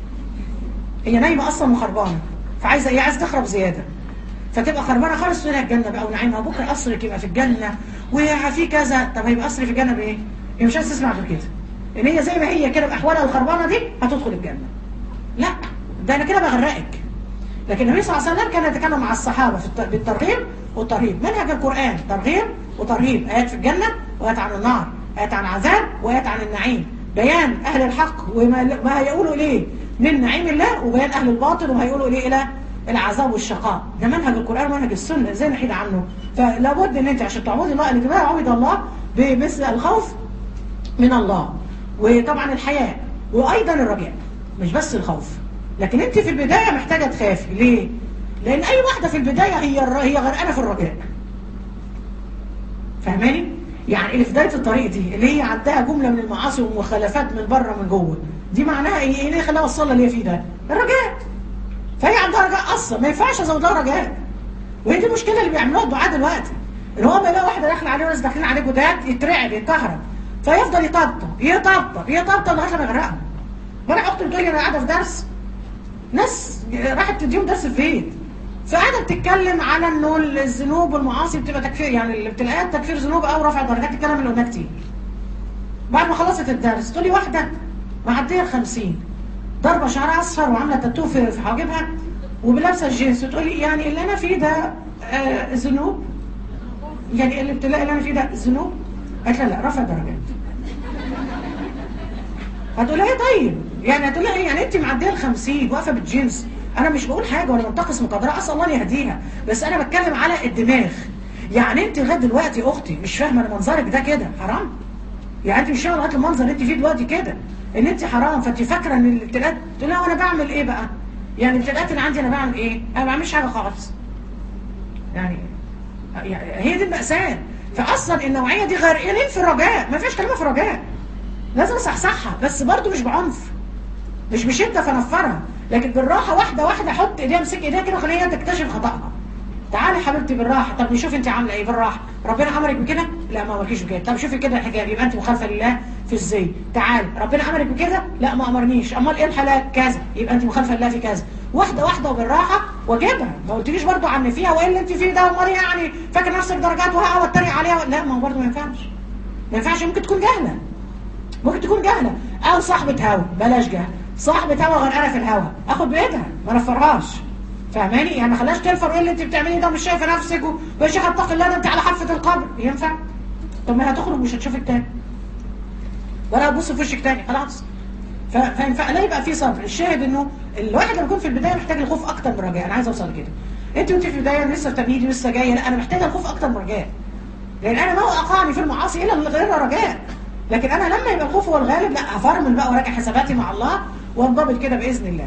هي نايمه اصلا وخربانه، فعايزه ايه؟ عايزه تخرب زياده، فتبقى خربانه خالص. تقول لها الجنه بقى ونعيمها، بكره قصرك يبقى في الجنه وفي كذا. طب هيبقى قصري في الجنه بايه؟ هي مش عايزه تسمع غير كده، ان هي زي ما هي كده باحوالها الخربانه دي هتدخل الجنه. لا، ده انا كده بغرقك. لكن النبي صلى الله عليه وسلم كان يتكلم مع الصحابه بالترغيب والترهيب. منهج القران ترغيب وترهيب، ايات في الجنه وايات عن النار، ايات عن العذاب وايات عن النعيم، بيان اهل الحق وما هيقولوا اليه من نعيم الله، وبيان اهل الباطل وما هيقولوا اليه الى العذاب والشقاء. ده منهج القران ومنهج السنه، ازاي نحيد عنه؟ فلا بد ان انت عشان تعبدي الله اللي عبد الله بمثل الخوف من الله، وطبعا الحياء، وايضا الرجاء، مش بس الخوف. لكن انت في البدايه محتاجه تخافي. ليه؟ لان اي واحده في البدايه هي غرقانه في الرجاء. فاهماني؟ يعني اللي في بدايه الطريق دي اللي هي عندها جمله من المعاصي والمخالفات من بره من جوه، دي معناها ايه؟ ايه اللي خلاها وصلها اللي هي فيه ده؟ الرجاء. فهي عندها رجاء اصلا، ما ينفعش ازود لها رجاء. وهي دي المشكله اللي بيعملوها الدعاء دلوقتي، ان هو ما يلاقي واحده داخله عليه وناس داخلين عليه جداد يترعب يتكهرب، فيفضل يطبطب لغايه ما يغرقهم. امبارح اختي بتقول لي انا قاعده في درس ناس راحت تديهم درس في البيت، فقاعده بتتكلم على انه الذنوب والمعاصي بتبقى تكفير، يعني الابتلاءات تكفير ذنوب او رفع درجات، الكلام اللي قلناه كتير. بعد ما خلصت الدرس تقول لي واحده معديه ال50 ضربه شعرها اصفر وعامله تاتو في حواجبها وبلابسه الجينز، وتقول لي يعني اللي انا فيه ده ذنوب؟ يعني الابتلاء اللي انا فيه ده ذنوب؟ قالت لا رفع درجات. هتقول لها ايه طيب؟ يعني هتقول لها ايه؟ يعني انت معديه ال50 واقفه بالجينز، انا مش بقول حاجه ولا بنتقص مقدرها، اسال الله يهديها، بس انا بتكلم على الدماغ. يعني انت لغايه دلوقتي اختي مش فاهمه ان منظرك ده كده حرام؟ يعني انت مش فاهمه لغايه المنظر اللي انت فيه دلوقتي كده ان انت حرام، فانت فاكره ان الابتلاءات، تقول لها وانا بعمل ايه بقى؟ يعني الابتلاءات اللي عندي انا بعمل ايه؟ انا ما بعملش حاجه خالص. يعني هي دي المأساة. فاصلا النوعيه دي غرقانين في الرجاء، ما فيش كلمه في الرجاء، لازم اصحصحها، بس برضو مش بعنف، مش بشده فنفرها، لكن بالراحه، واحده واحده، حط ايديها، امسك ايديها كده وخليها تكتشف خطأها. تعالي يا حبيبتي بالراحه، طب نشوف انت عامله ايه بالراحه، ربنا امرك بكده؟ لا ما امركيش بكده. طب شوفي كده الحجاب، يبقى انت مخالفه لله في الزي. تعالي، ربنا امرك بكده؟ لا ما امرنيش. امال ايه الحلال؟ كذا، يبقى انت مخالفه لله في كذا. واحده واحده وبالراحه، واجيبها، ما قلتليش برضو عن فيها وايه اللي انت فيه ده، امال يعني فاكر نفسك درجات وهقعد اتريق عليها؟ لا ما هو برضو ما ينفعش، ما ينفعش. ممكن تكون جهله، ممكن تكون جهله، او صاحبه هوا، بلاش جهل، صاحبه هوا غرقانه في الهوا، اخد بايدها ما نفرهاش، فاهماني؟ يعني ما خلاش تنفر، ايه اللي انت بتعمليه ده؟ مش شايفه نفسك ويا شيخ اتقي الله، ده انت على حافه القبر. ينفع؟ طب ما هتخرج مش هتشوفك تاني ولا هتبص في وشك تاني، خلاص. فينفع لا يبقى في صبر. الشاهد انه الواحد لما يكون في البدايه محتاج الخوف اكتر من الرجاء. انا عايز اوصل لكده. انت وانت في البدايه لسه تمهيدي لسه جايه، لا انا محتاجه الخوف اكتر من الرجاء، لان انا ما اقعني في المعاصي الا غير رجاء. لكن انا لما يبقى الخوف هو الغالب، لا هفرمل بقى وراجع حساباتي مع الله وانضبط كده باذن الله.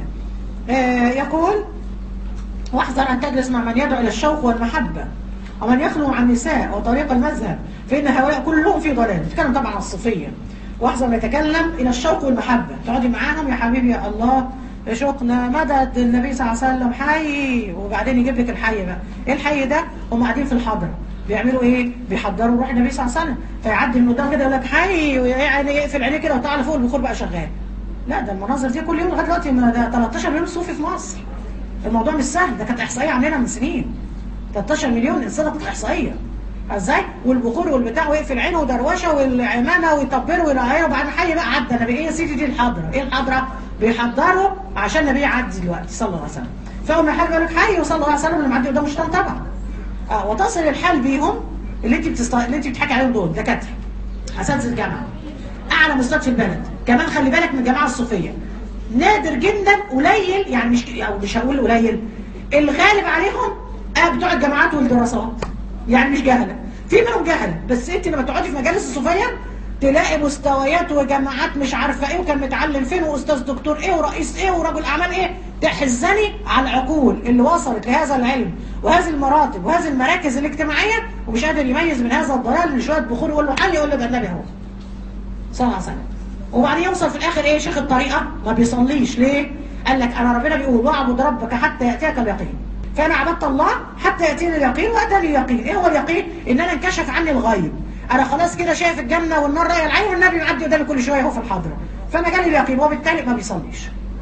يقول واحذر ان تجلس مع من يدعو الى الشوق والمحبه ومن يخلو عن النساء وطريق المذهب، فان هؤلاء كلهم في ضلال. بتتكلم طبعا عن الصوفيه. واحذر ما يتكلم الى الشوق والمحبه، تقعدي معاهم يا حبيبي يا الله شوقنا مدد النبي صلى الله عليه وسلم حي، وبعدين يجيب لك الحي بقى. ايه الحي ده؟ هم قاعدين في الحضره بيعملوا ايه؟ بيحضروا روح النبي صلى الله عليه وسلم، فيعدي من قدام كده يقول لك حي، ويعني يقفل عينيه كده وطالع فوق البخور بقى شغال. لا ده المناظر دي كل يوم لغايه دلوقتي، ده 13 مليون صوفي في مصر. الموضوع مش سهل، ده كانت احصائيه عاملينها من سنين. 13 مليون انسان كانت احصائيه. ازاي؟ والبخور والبتاع ويقفل عينه ودروشه والعمامه ويطبلوا ويراعيه، وبعدين حي بقى عدى النبي. ايه يا سيدي دي الحضره؟ ايه الحضره؟ بيحضروا عشان النبي يعدي دلوقتي صلى الله عليه وسلم. فاول ما الحال يقول لك حي وصلى الله عليه وسلم، اللي معدي قدامه شيطان طبعا. وتصل الحال بيهم اللي انت بتحكي عليهم دول دكاتره اساتذه الجامعه اعلى مستوى في البلد. كمان خلي بالك من الجماعه الصوفيه، نادر جدا، قليل يعني، مش هقول قليل، الغالب عليهم بتوع الجامعات والدراسات، يعني مش جهله، في منهم جهله، بس انت لما تقعدي في مجالس الصوفيه تلاقي مستويات وجامعات مش عارفه ايه، وكان متعلم فين، واستاذ دكتور ايه، ورئيس ايه، ورجل اعمال ايه. تحزني على العقول اللي وصلت لهذا العلم وهذه المراتب وهذه المراكز الاجتماعيه، ومش قادر يميز من هذا الضلال من شويه بخور يقول له حل، يقول له ده النبي اهو صلى الله عليه وسلم. وبعدين يوصل في الاخر ايه؟ شيخ الطريقه ما بيصليش. ليه؟ قال لك انا ربنا بيقول واعبد ربك حتى ياتيك اليقين، فانا عبدت الله حتى ياتيني اليقين، واتاني اليقين. ايه هو اليقين؟ ان انا انكشف عني الغيب، انا خلاص كده شايف الجنه والنار راي العين، والنبي معدي قدامي كل شويه اهو في الحضره، فانا جالي اليقين، وبالتالي ما بيصليش.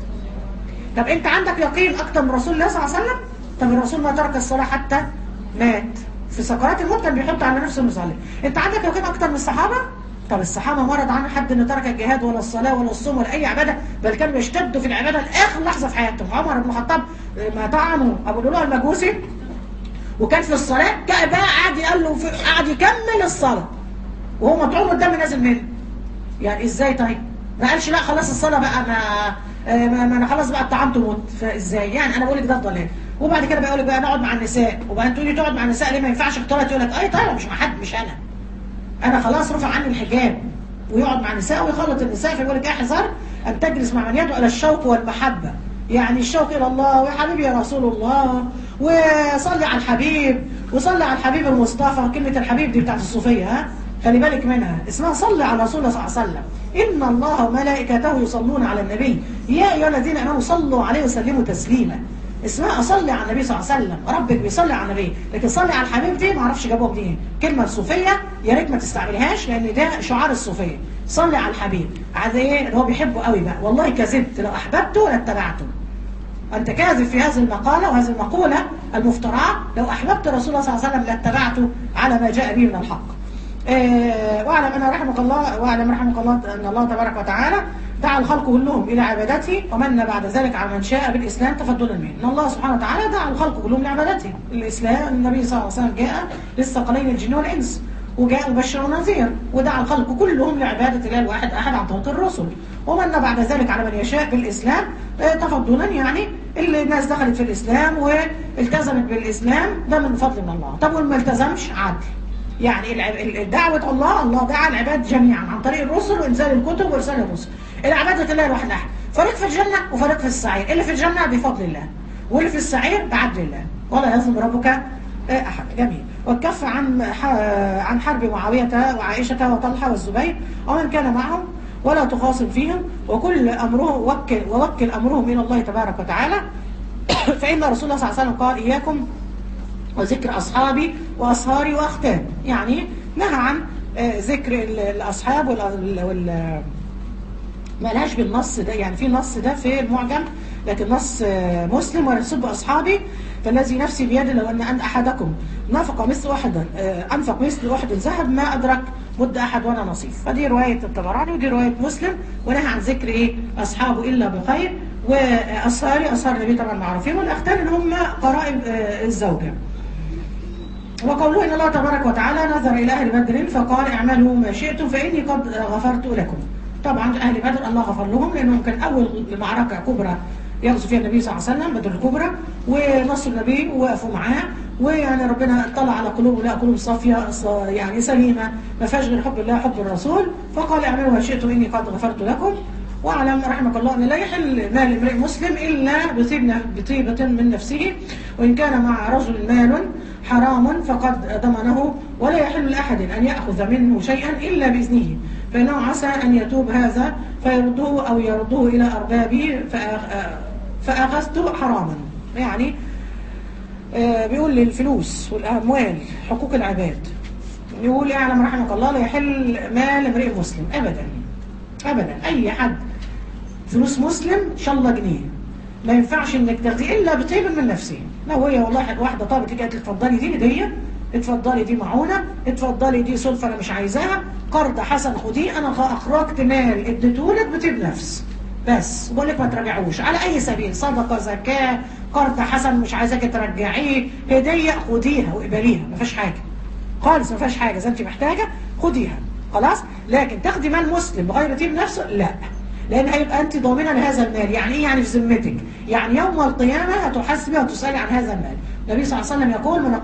طب انت عندك يقين اكتر من رسول الله صلى الله عليه وسلم؟ طب الرسول ما ترك الصلاه حتى مات، في سكرات الموت كان بيحط على نفسه المصلي. انت عندك يقين اكتر من الصحابه؟ طب الصحابه مرض عن حد ان ترك الجهاد ولا الصلاه ولا الصوم ولا اي عباده، بل كانوا يشتدوا في العباده لاخر لحظه في حياتهم. عمر بن الخطاب ما طعنوا ابو لؤلؤ المجوسي وكان في الصلاه بقى قعد يكمل الصلاه وهو مطعون والدم نازل منه. يعني ازاي طيب؟ ما قالش لا خلاص الصلاه بقى ما انا خلاص بقى اتطعمت ومت. فازاي يعني؟ انا بقول لك ده ضلال. وبعد كده بقول لك بقى نقعد مع النساء، وبعدين تقولي تقعد مع النساء ليه؟ ما ينفعش اختلاط. يقول لك اي طيب مش مع حد، مش انا خلاص رفع عني الحجاب، ويقعد مع النساء ويخلط النساء. فيقول لك احذر ان تجلس مع من يدعو الى الشوق والمحبه، يعني الشوق الى الله، ويا حبيبي يا رسول الله، وصلي على الحبيب، وصلي على الحبيب المصطفى. كلمه الحبيب دي بتاعت الصوفيه، ها خلي بالك منها، اسمها صلي على رسول الله صلى الله عليه وسلم. ان الله وملائكته يصلون على النبي يا ايها الذين امنوا صلوا عليه وسلموا تسليما. اسمها اصلي على النبي صلى الله عليه وسلم، ربك بيصلي على النبي. لكن صلي على الحبيب دي ما اعرفش جابوها منين، كلمه صوفيه يا ريت ما تستعملهاش، لان ده شعار الصوفيه. صلي على الحبيب، عايز ايه؟ اللي هو بيحبه قوي بقى. والله كذبت، لو احببته لاتبعته. أنت كاذب في هذه المقالة وهذه المقولة المفترعة. لو أحببت رسول الله صلى الله عليه وسلم لاتبعته على ما جاء به من الحق. واعلم رحمك الله أن الله تبارك وتعالى دعا الخلق كلهم إلى عبادته، ومن بعد ذلك على من شاء بالإسلام تفضلا منه. إن الله سبحانه وتعالى دعا الخلق كلهم لعبادته. الإسلام، النبي صلى الله عليه وسلم جاء للثقلين الجن والإنس، وجاء مبشر ونذير، ودعا الخلق كلهم لعبادة الله الواحد أحد عن طريق الرسل. ومن بعد ذلك على من يشاء بالإسلام تفضلا، يعني اللي الناس دخلت في الإسلام والتزمت بالإسلام ده من فضل من الله. طب واللي ما التزمش عدل، يعني دعوة الله دعا العباد جميعا عن طريق الرسل وإنزال الكتب وإرسال الرسل. العبادة الله الواحد أحد، فريق في الجنة وفريق في السعير. اللي في الجنة بفضل الله، واللي في السعير بعدل الله، ولا يظلم ربك أحد. جميل. والكف عن حرب معاوية وعائشة وطلحة والزبير ومن كان معهم، ولا تخاصم فيهم، وكل أمره ووكل أمرهم إلى الله تبارك وتعالى. فإن رسول الله صلى الله عليه وسلم قال: إياكم وذكر أصحابي وأصهاري وأختاني. يعني نهى عن ذكر الأصحاب مالهاش بالنص ده، يعني في نص ده في المعجم، لكن نص مسلم: ولا تسبوا أصحابي فالذي نفسي بيده لو أن أحدكم أنفق مثل أحد ذهب ما أدرك مد أحد ولا نصيف. فدي رواية الطبراني ودي رواية مسلم. ونهى عن ذكر أصحابه إلا بخير. وأصهار النبي طبعا معروفين، والأختان اللي هم قرائب الزوجة. وقوله إن الله تبارك وتعالى نظر إلى أهل بدر فقال: اعملوا ما شئتم فإني قد غفرت لكم. طبعا أهل بدر الله غفر لهم، لأنهم كان أول معركة كبرى يغزو فيها النبي صلى الله عليه وسلم، بدر الكبرى، ونصر النبي ووقفوا معاه، ويعني ربنا اطلع على قلوب، لا قلوب صافية يعني سليمة ما فيهاش غير حب الله حب الرسول. فقال: اعملوا ما شئتم إني قد غفرت لكم. واعلم رحمك الله أن لا يحل مال امرئ مسلم إلا بطيبة من نفسه، وإن كان مع رجل مال حرام فقد ضمنه، ولا يحل لأحد أن يأخذ منه شيئا إلا بإذنه، فإنه عسى أن يتوب هذا فيرده أو يرده إلى أربابه فأخذته حراما. يعني بيقول للفلوس والأموال حقوق العباد، يقول: اعلم رحمك الله لا يحل مال امرئ مسلم أبدا أبدا. أي حد فلوس مسلم إن شاء الله جنيه ما ينفعش انك تاخديه الا بطيب من نفسه. لو هي والله واحده طابت تيجي قالت: اتفضلي دي هديه، اتفضلي دي معونه، اتفضلي دي سلفه انا مش عايزاها، قرض حسن خديه، انا اخرجت مال اديتهولك بطيب نفس بس، بقول لك ما تراجعوش على اي سبيل، صدقه، زكاه، قرض حسن مش عايزاك ترجعيه، هديه خديها واقبليها، ما فيهاش حاجه خالص، ما فيهاش حاجه، اذا انت محتاجه خديها خلاص. لكن تاخدي مال مسلم بغير طيب نفسه لا، لأن هيبقى أنت ضامنة لهذا المال. يعني إيه؟ يعني في ذمتك، يعني يوم القيامة هتحاسبي وتسألي عن هذا المال. النبي صلى الله عليه وسلم يقول: من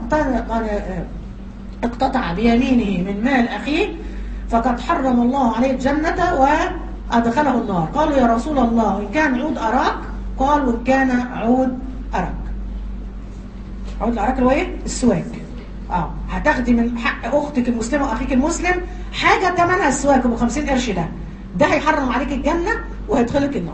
اقتطع بيمينه من مال أخيه فقد حرم الله عليه الجنة وأدخله النار. قالوا: يا رسول الله وإن كان عود أراك؟ قال: وإن كان عود أراك. عود الأراك اللي هو إيه؟ السواك. هتاخدي من حق أختك المسلمة وأخيك المسلم حاجة ثمنها السواك ب 50 قرش، ده هيحرم عليك الجنة وهيدخلك النار،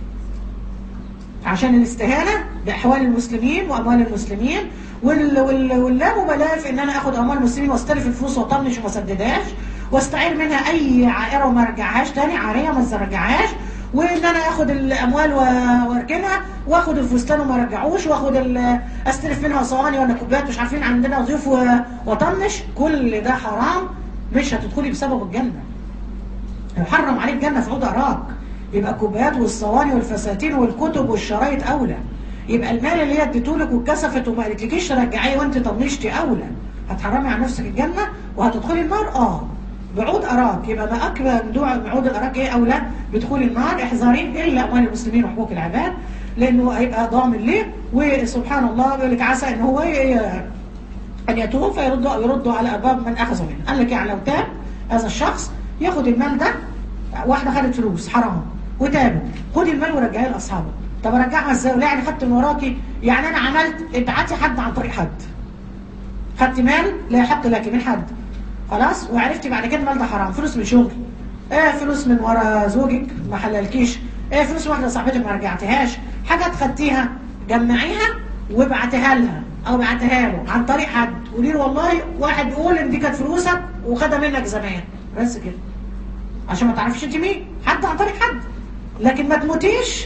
عشان الاستهانة بأحوال المسلمين وأموال المسلمين واللامبالاة في إن أنا أخد أموال المسلمين واستلف الفلوس وأطنش وما اسددهاش واستعير منها أي عائرة وما رجعهاش تاني، عارية ما رجعهاش، وإن أنا أخد الأموال وأركنها وأخد الفستان وما رجعوش وأخد أستلف منها صواني ولا كوبايات، مش عارفين عندنا ضيوف وأطنش. كل ده حرام، مش هتدخلي بسبب الجنة. يحرم عليك الجنة في عود أراك، يبقى الكوبايات والصواني والفساتين والكتب والشرايط أولى. يبقى المال اللي هي اديتهولك واتكسفت وما قالتلكيش رجعيه وانت طنشتي أولى، هتحرمي على نفسك الجنة وهتدخلي النار. بعود أراك، يبقى ما أكبر من عود الأراك إيه أولى بدخول النار. احذري إلا أموال المسلمين وحقوق العباد، لأنه هيبقى ضامن ليه. وسبحان الله بيقول لك: عسى إن هو أن يتوب فيردوا على أرباب من أخذ منه. قال لك يعني لو تاب هذا الشخص ياخد المال ده، واحدة خدت فلوس حرام وتابت، خدي المال ورجعيه لاصحابه. طب ارجعها ازاي؟ ولا يعني خدت من وراكي؟ يعني انا عملت ابعتي حد عن طريق حد، خدت مال لا يحق لك من حد خلاص، وعرفتي بعد كده المال ده حرام، فلوس من شغل، فلوس من ورا زوجك ما حللكيش، فلوس واحده صاحبتك ما رجعتهاش، حاجات خدتيها جمعيها وابعتيها لها او بعتها له عن طريق حد، قولي له والله واحد يقول ان دي كانت فلوسك وخدها منك زمان، بس كده، عشان ما تعرفيش انت مين، حد عن طريق حد. لكن ما تموتيش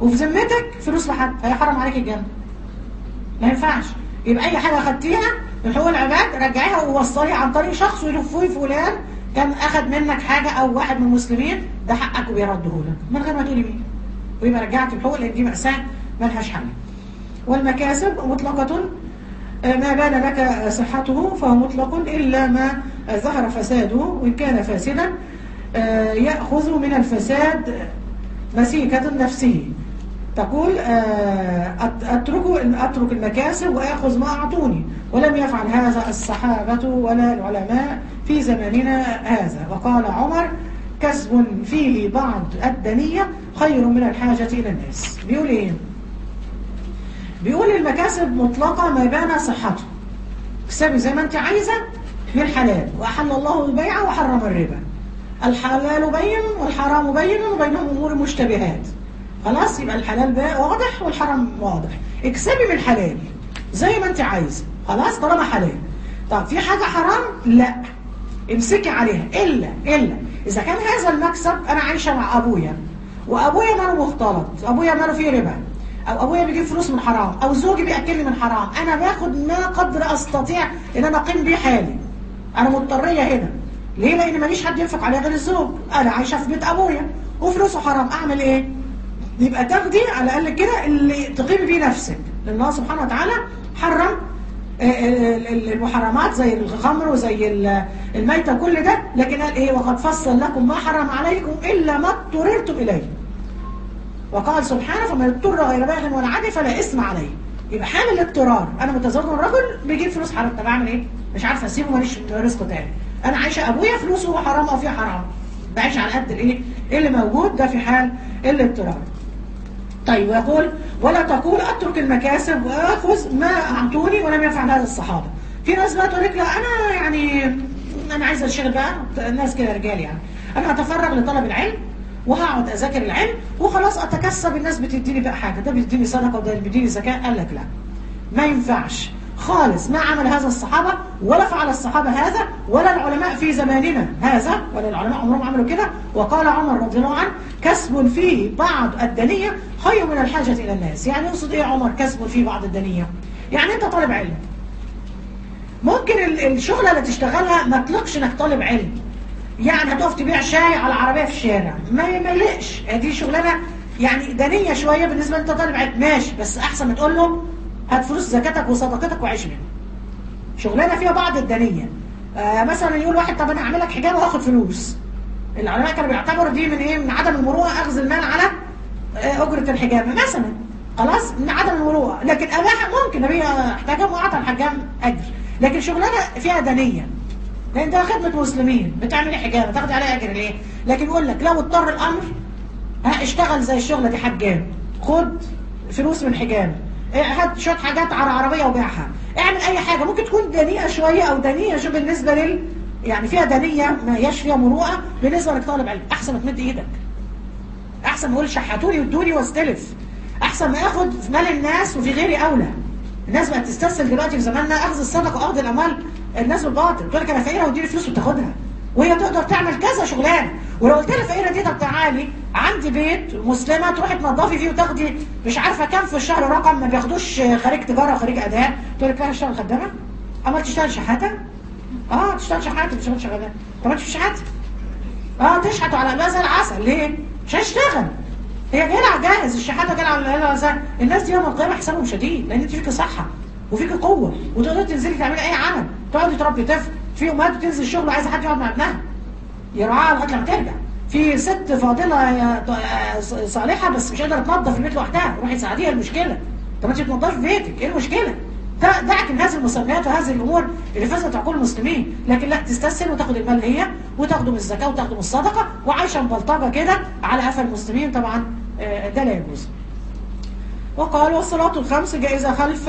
وفي ذمتك فلوس لحد، هيحرم عليك الجنة. ما ينفعش. يبقى اي حاجه اخدتيها من حقوق العباد رجعيها ووصليها عن طريق شخص ويلفوه فلان كان اخد منك حاجه او واحد من المسلمين، ده حقك وبيرده لك من غير ما تقولي مين، ويبقى رجعت الحقوق، لان دي مأساة ملهاش حل. والمكاسب مطلقة، ما بان لك صحته فهو مطلق إلا ما ظهر فساده، وإن كان فاسدا يأخذ من الفساد مسيكة نفسه. تقول أترك المكاسب وأخذ ما أعطوني، ولم يفعل هذا الصحابة ولا العلماء في زماننا هذا. وقال عمر كسب فيه بعض الدنية خير من الحاجة إلى الناس. بيقول إيه؟ بيقول المكاسب مطلقة ما بان صحته، اكسبي زي ما انت عايزة من حلال، وأحل الله البيع وحرم الربا، الحلال بين والحرام بين وبينهم أمور مشتبهات. خلاص، يبقى الحلال بقى واضح والحرام واضح، اكسبي من الحلال زي ما انت عايزة، خلاص طالما حلال. طب في حاجة حرام؟ لا، امسكي عليها، إلا إذا كان هذا المكسب أنا عايشة مع أبويا، وأبويا ماله مختلط، أبويا ماله فيه ربا، او ابويا بيجيب فلوس من حرام، او زوجي بياكلني من حرام، انا باخد ما قدر استطيع ان انا اقيم بيه حالي، انا مضطريه هنا. ليه؟ لان ماليش حد ينفق عليا غير الزوج، انا عايشه في بيت ابويا وفلوسه حرام، اعمل ايه؟ يبقى تاخدي على الاقل كده اللي تقيمي بيه نفسك، لان الله سبحانه وتعالى حرم المحرمات زي الخمر وزي الميتة وكل ده، لكن قال ايه؟ وقد فصل لكم ما حرم عليكم الا ما اضطررتم اليه. وقال سبحانه فمن اضطر غير باغ ولا عاد فلا اثم عليه. يبقى حال الاضطرار، انا متزوج من رجل بيجيب فلوس حرام، طب اعمل ايه؟ مش عارفه اسيبه، ماليش رزق تاني، انا عايشه ابويا فلوسه حرام او فيه حرام، بعيش على قد الايه اللي موجود، ده في حال الاضطرار. طيب، ويقول ولا تقول اترك المكاسب واخذ ما اعطوني ولم يفعل هذا الصحابه. في ناس بقى تقول لك لا انا يعني انا عايزه اشتغل بقى، الناس كده رجال يعني، انا هتفرغ لطلب العلم وهقعد اذاكر العلم وخلاص اتكسب، الناس بتديني بقى حاجه، ده بيديني صدقه وده بيديني زكاه. قال لك لا، ما ينفعش خالص، ما عمل هذا الصحابه ولا فعل الصحابه هذا ولا العلماء في زماننا هذا، ولا العلماء عمرهم عملوا كده. وقال عمر رضي الله عنه كسب فيه بعض الدنيه خير من الحاجه الى الناس. يعني يقصد ايه عمر كسب فيه بعض الدنيه؟ يعني انت طالب علم، ممكن الشغله اللي تشتغلها ما تطلقش انك طالب علم، يعني هتقف تبيع شاي على عربيه في الشارع، ما يملقش، دي شغلانه يعني دنيه شويه بالنسبه انت طالب علم، ماشي، بس احسن ما تقول له هات فلوس زكاتك وصدقتك وعيش منها. شغلانه فيها بعض الدنيه. مثلا يقول واحد طب انا اعمل لك حجاب وهاخد فلوس. العلماء كانوا بيعتبروا دي من ايه؟ من عدم المروءه، اخذ المال على اجره الحجاب مثلا، خلاص من عدم المروءه. لكن اباح ممكن النبي احتجب واعطى الحجام اجر، لكن شغلانه فيها دنيه، لان ده خدمه مسلمين، بتعملي حجاب تاخدي عليها اجر ليه؟ لكن يقول لك لو اضطر الامر اشتغل زي الشغله دي حجام، خد فلوس من حجاب، هات شويه حاجات على عربيه وبيعها، اعمل اي حاجه ممكن تكون دنيئه شويه او دنيئه شو بالنسبه يعني فيها دنيه ما هياش فيها مروءه بالنسبه لك طالب علم. احسن ما تمد ايدك، احسن ما اقول شحتوني وادوني واستلف، احسن ما اخد في مال الناس وفي غيري اولى. الناس بقت تستسهل دلوقتي في زماننا، اخذ الصدقه واخذ الاموال الناس بالباطل، تقول لك انا فقيره واديني فلوس وتاخدها، وهي تقدر تعمل كذا شغلانه. ولو قلت لها الفقيره دي طب تعالي عندي بيت مسلمه تروحي تنظفي فيه وتاخدي مش عارفه كام في الشهر، رقم ما بياخدوش خريج تجاره وخريج اداب، تقول لك لا هشتغل خدامه. امال تشتغل شحاته؟ تشتغل شحاته، مش هتشتغل خدامه. طب ما انت مش شحاته؟ تشحتوا على قلبها زي العسل، ليه؟ مش هيشتغل، هي جالها جاهز، الشحاته جالها على قلبها. الناس دي يوم القيامه حسابهم شديد، لان انت فيكي صحه وفيكي قوه وتقدري تنزلي تعملي اي عمل، تقعدي تربي طفل، في امهات بتنزل الشغل عايزه حد يقعد مع ابنها يرعاها لغايه لما ترجع، في ست فاضله صالحه بس مش قادره تنظف البيت لوحدها، روحي ساعديها. المشكله طب انت تنظفي بيتك، ايه المشكله؟ دعك من هذه المسميات وهذه الامور اللي فسدت عقول المسلمين. لكن لا، تستسهل وتاخد المال هي وتاخده من الزكاه وتاخده من الصدقه وعايشه مبلطجه كده على قفا المسلمين، طبعا ده لا يجوز. وقال والصلاه الخمس جائزه خلف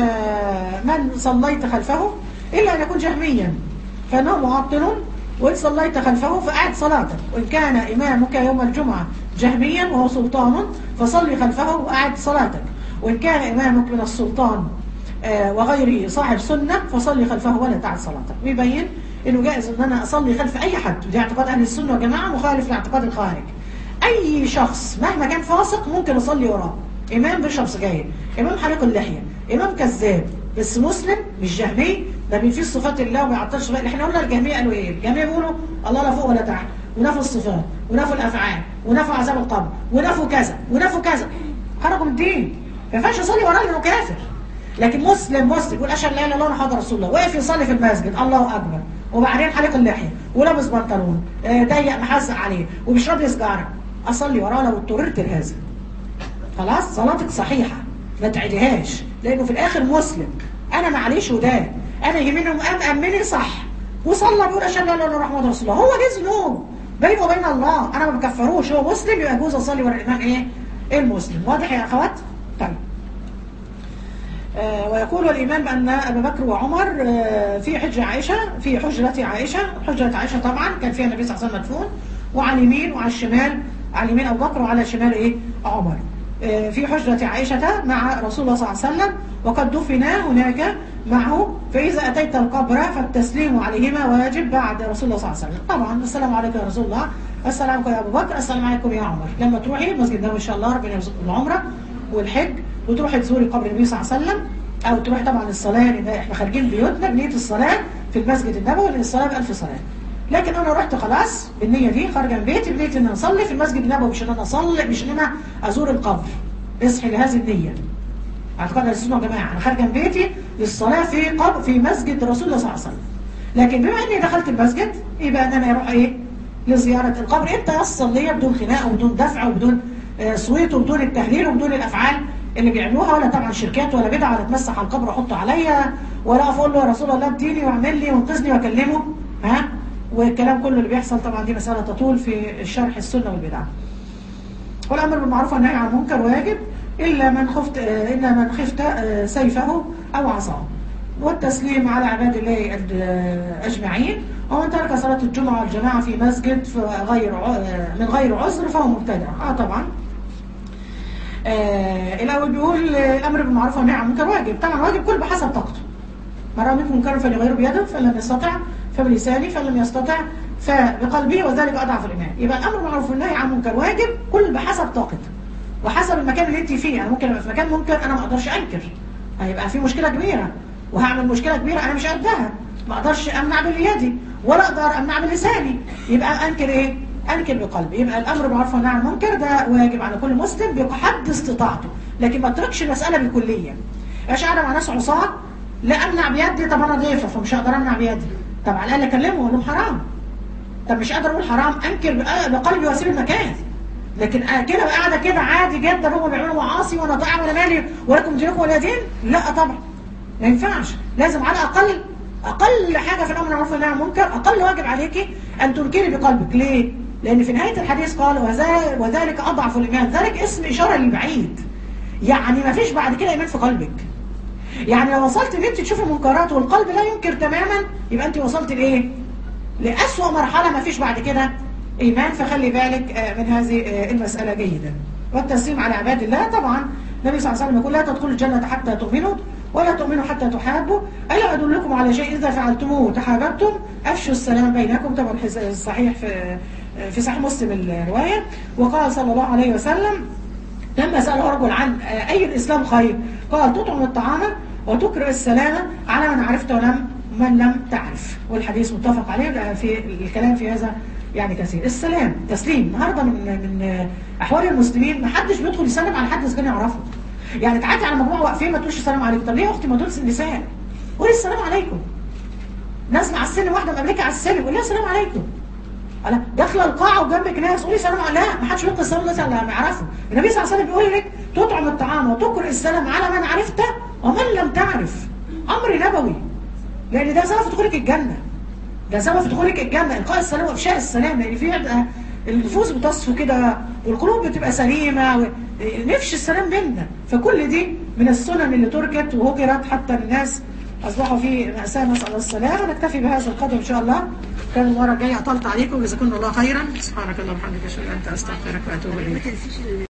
من صليت خلفه الا ان يكون جهميا فانه معطل، وإن صليت خلفه فأعد صلاتك، وإن كان إمامك يوم الجمعة جهميا وهو سلطان فصلي خلفه وأعد صلاتك، وإن كان إمامك من السلطان وغيره صاحب سنة فصلي خلفه ولا تعد صلاتك. ويبين إنه جائز إن أنا أصلي خلف أي حد، ودي اعتقاد أهل السنة والجماعة مخالف لاعتقاد الخارج. اي شخص مهما كان فاسق ممكن اصلي وراه، امام بيشرب سجاير، امام حليق اللحيه، امام كذاب، بس مسلم مش جهمي، ده بيفيد صفات الله وما يعطلش صفات. احنا قلنا الجهميه قالوا ايه؟ الجهميه بيقولوا الله لا فوق ولا تحت، ونفوا الصفات، ونفوا الافعال، ونفوا عذاب القبر، ونفوا كذا ونفوا كذا، خرجوا من الدين. ما ينفعش يصلي وراه لانه كافر. لكن مسلم يقول اشهد لا اله الا الله محمد رسول الله، واقف يصلي في المسجد الله اكبر، وبعدين حلق اللحيه ولابس بنطلون ضيق محزق عليه وبيشرب لي سجاره، اصلي وراه لو اضطررت لهذا. خلاص صلاتك صحيحه ما تعيدهاش، لانه في الاخر مسلم. انا معليش وده انا يهمني امني صح وصلى بيقول اشهد لا اله الا الله محمد رسول الله، هو ليه ذنوب بينه وبين الله، انا ما بكفروش، هو مسلم يبقى يجوز اصلي ورا الامام ايه؟ المسلم. واضح يا اخوات؟ طيب. ويقول الإمام بأن أبا بكر وعمر في حجرة عائشة، حجرة عائشة طبعا كان فيها النبي صلى الله عليه وسلم مدفون، وعلى اليمين وعلى الشمال، على اليمين أبو بكر وعلى الشمال إيه؟ عمر. في حجرة عائشة مع رسول الله صلى الله عليه وسلم، وقد دفنا هناك معه، فإذا أتيت القبر فالتسليم عليهما واجب بعد رسول الله صلى الله عليه وسلم. طبعا السلام عليكم يا رسول الله، السلام عليكم يا أبو بكر، السلام عليكم يا عمر. لما تروحي المسجد النبوي إن شاء الله ربنا يرزقكم العمرة والحج، وتروحي تزوري قبر النبي صلى الله عليه وسلم، او تروحي طبعا الصلاه، لان احنا خارجين بيوتنا بنيه الصلاه في المسجد النبوي، لان الصلاه ب1000 صلاه. لكن انا رحت خلاص بالنيه دي، خارجه من بيتي بنيه ان انا اصلي في المسجد النبوي، مش ان انا اصلي، مش ان انا ازور القبر. اصحي لهذه النيه. اعتقد اسمعوا يا جماعه، انا خارجه من بيتي للصلاه في مسجد رسول الله صلى الله عليه وسلم. لكن بما اني دخلت المسجد يبقى ان انا اروح ايه؟ لزياره القبر. امتى اصلي؟ بدون خناقه وبدون دفع وبدون صويت وبدون التهليل وبدون الافعال اللي بيعملوها، ولا طبعا شركات ولا بدعه، ولا اتمسح على القبر واحطه عليا، ولا اقول له يا رسول الله اديني واعمل لي وانقذني واكلمه، ها، والكلام كله اللي بيحصل طبعا دي مساله تطول في الشرح السنه والبدعه. والامر بالمعروف والنهي عن المنكر واجب الا من خفت سيفه او عصاه، والتسليم على عباد الله اجمعين. ومن ترك صلاه الجمعه والجماعه في مسجد من غير عذر فهو مبتدع. طبعا الأول بيقول الأمر بالمعروف والنهي عن المنكر واجب، طبعا واجب كل بحسب طاقته. من رأى منكم منكرا فليغيره بيده، فلم يستطع فبلسانه، فلم يستطع فبقلبه، وذلك أضعف الإيمان. يبقى الأمر بالمعروف والنهي عن المنكر واجب كل بحسب طاقته وحسب المكان اللي أنت فيه. أنا ممكن أبقى في مكان منكر أنا ما أقدرش أنكر، هيبقى في مشكلة كبيرة وهعمل مشكلة كبيرة أنا مش قدها، ما أقدرش أمنع باليدي ولا أقدر أمنع بلساني، يبقى أنكر إيه؟ أنكر بقلبي. يبقى الأمر بالمعروف والنهي عن المنكر ده واجب على كل مسلم بحد استطاعته، لكن ما اتركش المسألة بالكلية. مش قاعدة مع ناس عصاة لا أمنع بيدي، طب أنا ضيفة فمش هقدر أمنع بيدي، طب على الأقل أكلمه وأقول لهم حرام، طب مش قادر أقول حرام أنكر بقلبي وأسيب المكان. لكن كده قاعدة كده عادي جدا هم بيعملوا معاصي وأنا طاعة وأنا مالي ولكم دينكم ولا دين، لا طبعا ما ينفعش. لازم على أقل حاجة في الأمر بالمعروف والنهي عن المنكر، أقل واجب عليكي أن تنكري بقلبك. ليه؟ لأن في نهاية الحديث قال وذلك أضعف الإيمان، ذلك اسم إشارة للبعيد، يعني ما فيش بعد كده إيمان في قلبك. يعني لو وصلت إن أنت تشوفي المنكرات والقلب لا ينكر تماما، يبقى أنت وصلت لإيه؟ لأسوأ مرحلة، ما فيش بعد كده إيمان. فخلي بالك من هذه المسألة جيدا. والتسليم على عباد الله، طبعا النبي صلى الله عليه وسلم يقول لا تدخلوا الجنة حتى تؤمنوا ولا تؤمنوا حتى تحابوا، ألا أدلكم على شيء إذا فعلتموه تحاببتم أفشوا السلام بينكم. طبعا صحيح في صحيح مسلم الرواية. وقال صلى الله عليه وسلم لما سأله رجل عن أي الإسلام خير قال تطعم الطعام وتقرئ السلام على من عرفت ومن لم تعرف. والحديث متفق عليه، في الكلام في هذا يعني كثير. السلام تسليم النهارده من أحوال المسلمين، ما حدش بيدخل يسلم على حد إذا كان يعرفه. يعني تعدي على مجموعة واقفين ما تقولش السلام عليكم، طب ليه يا أختي ما تقولش النساء؟ قولي السلام عليكم. ناس على السلم، واحدة مقابلك على السلم قولي السلام عليكم. أنا داخله القاعه وجنبك ناس قولي سلام عليكم. لا، ما حدش يلقي السلام مثلا لا يعرفه. النبي صلى الله عليه وسلم بيقول لك تطعم الطعام وتقرئ السلام على من عرفته ومن لم تعرف. امر نبوي، لان ده سبب في دخولك الجنه، ده سبب في دخولك الجنه، القاء السلام وافشاء السلام. لان في النفوس بتصفو كده والقلوب بتبقى سليمه، نفش السلام بيننا. فكل دي من السنن اللي تركت وهجرت حتى الناس أصبحوا في مأساة. نسأل الله السلامة. نكتفي بهذا القدر إن شاء الله. كان المرة الجاية أطلت عليكم، جزاكم الله خيرا. سبحانك اللهم وبحمدك أشهد أن لا إله إلا أنت أستغفرك وأتوب إليك.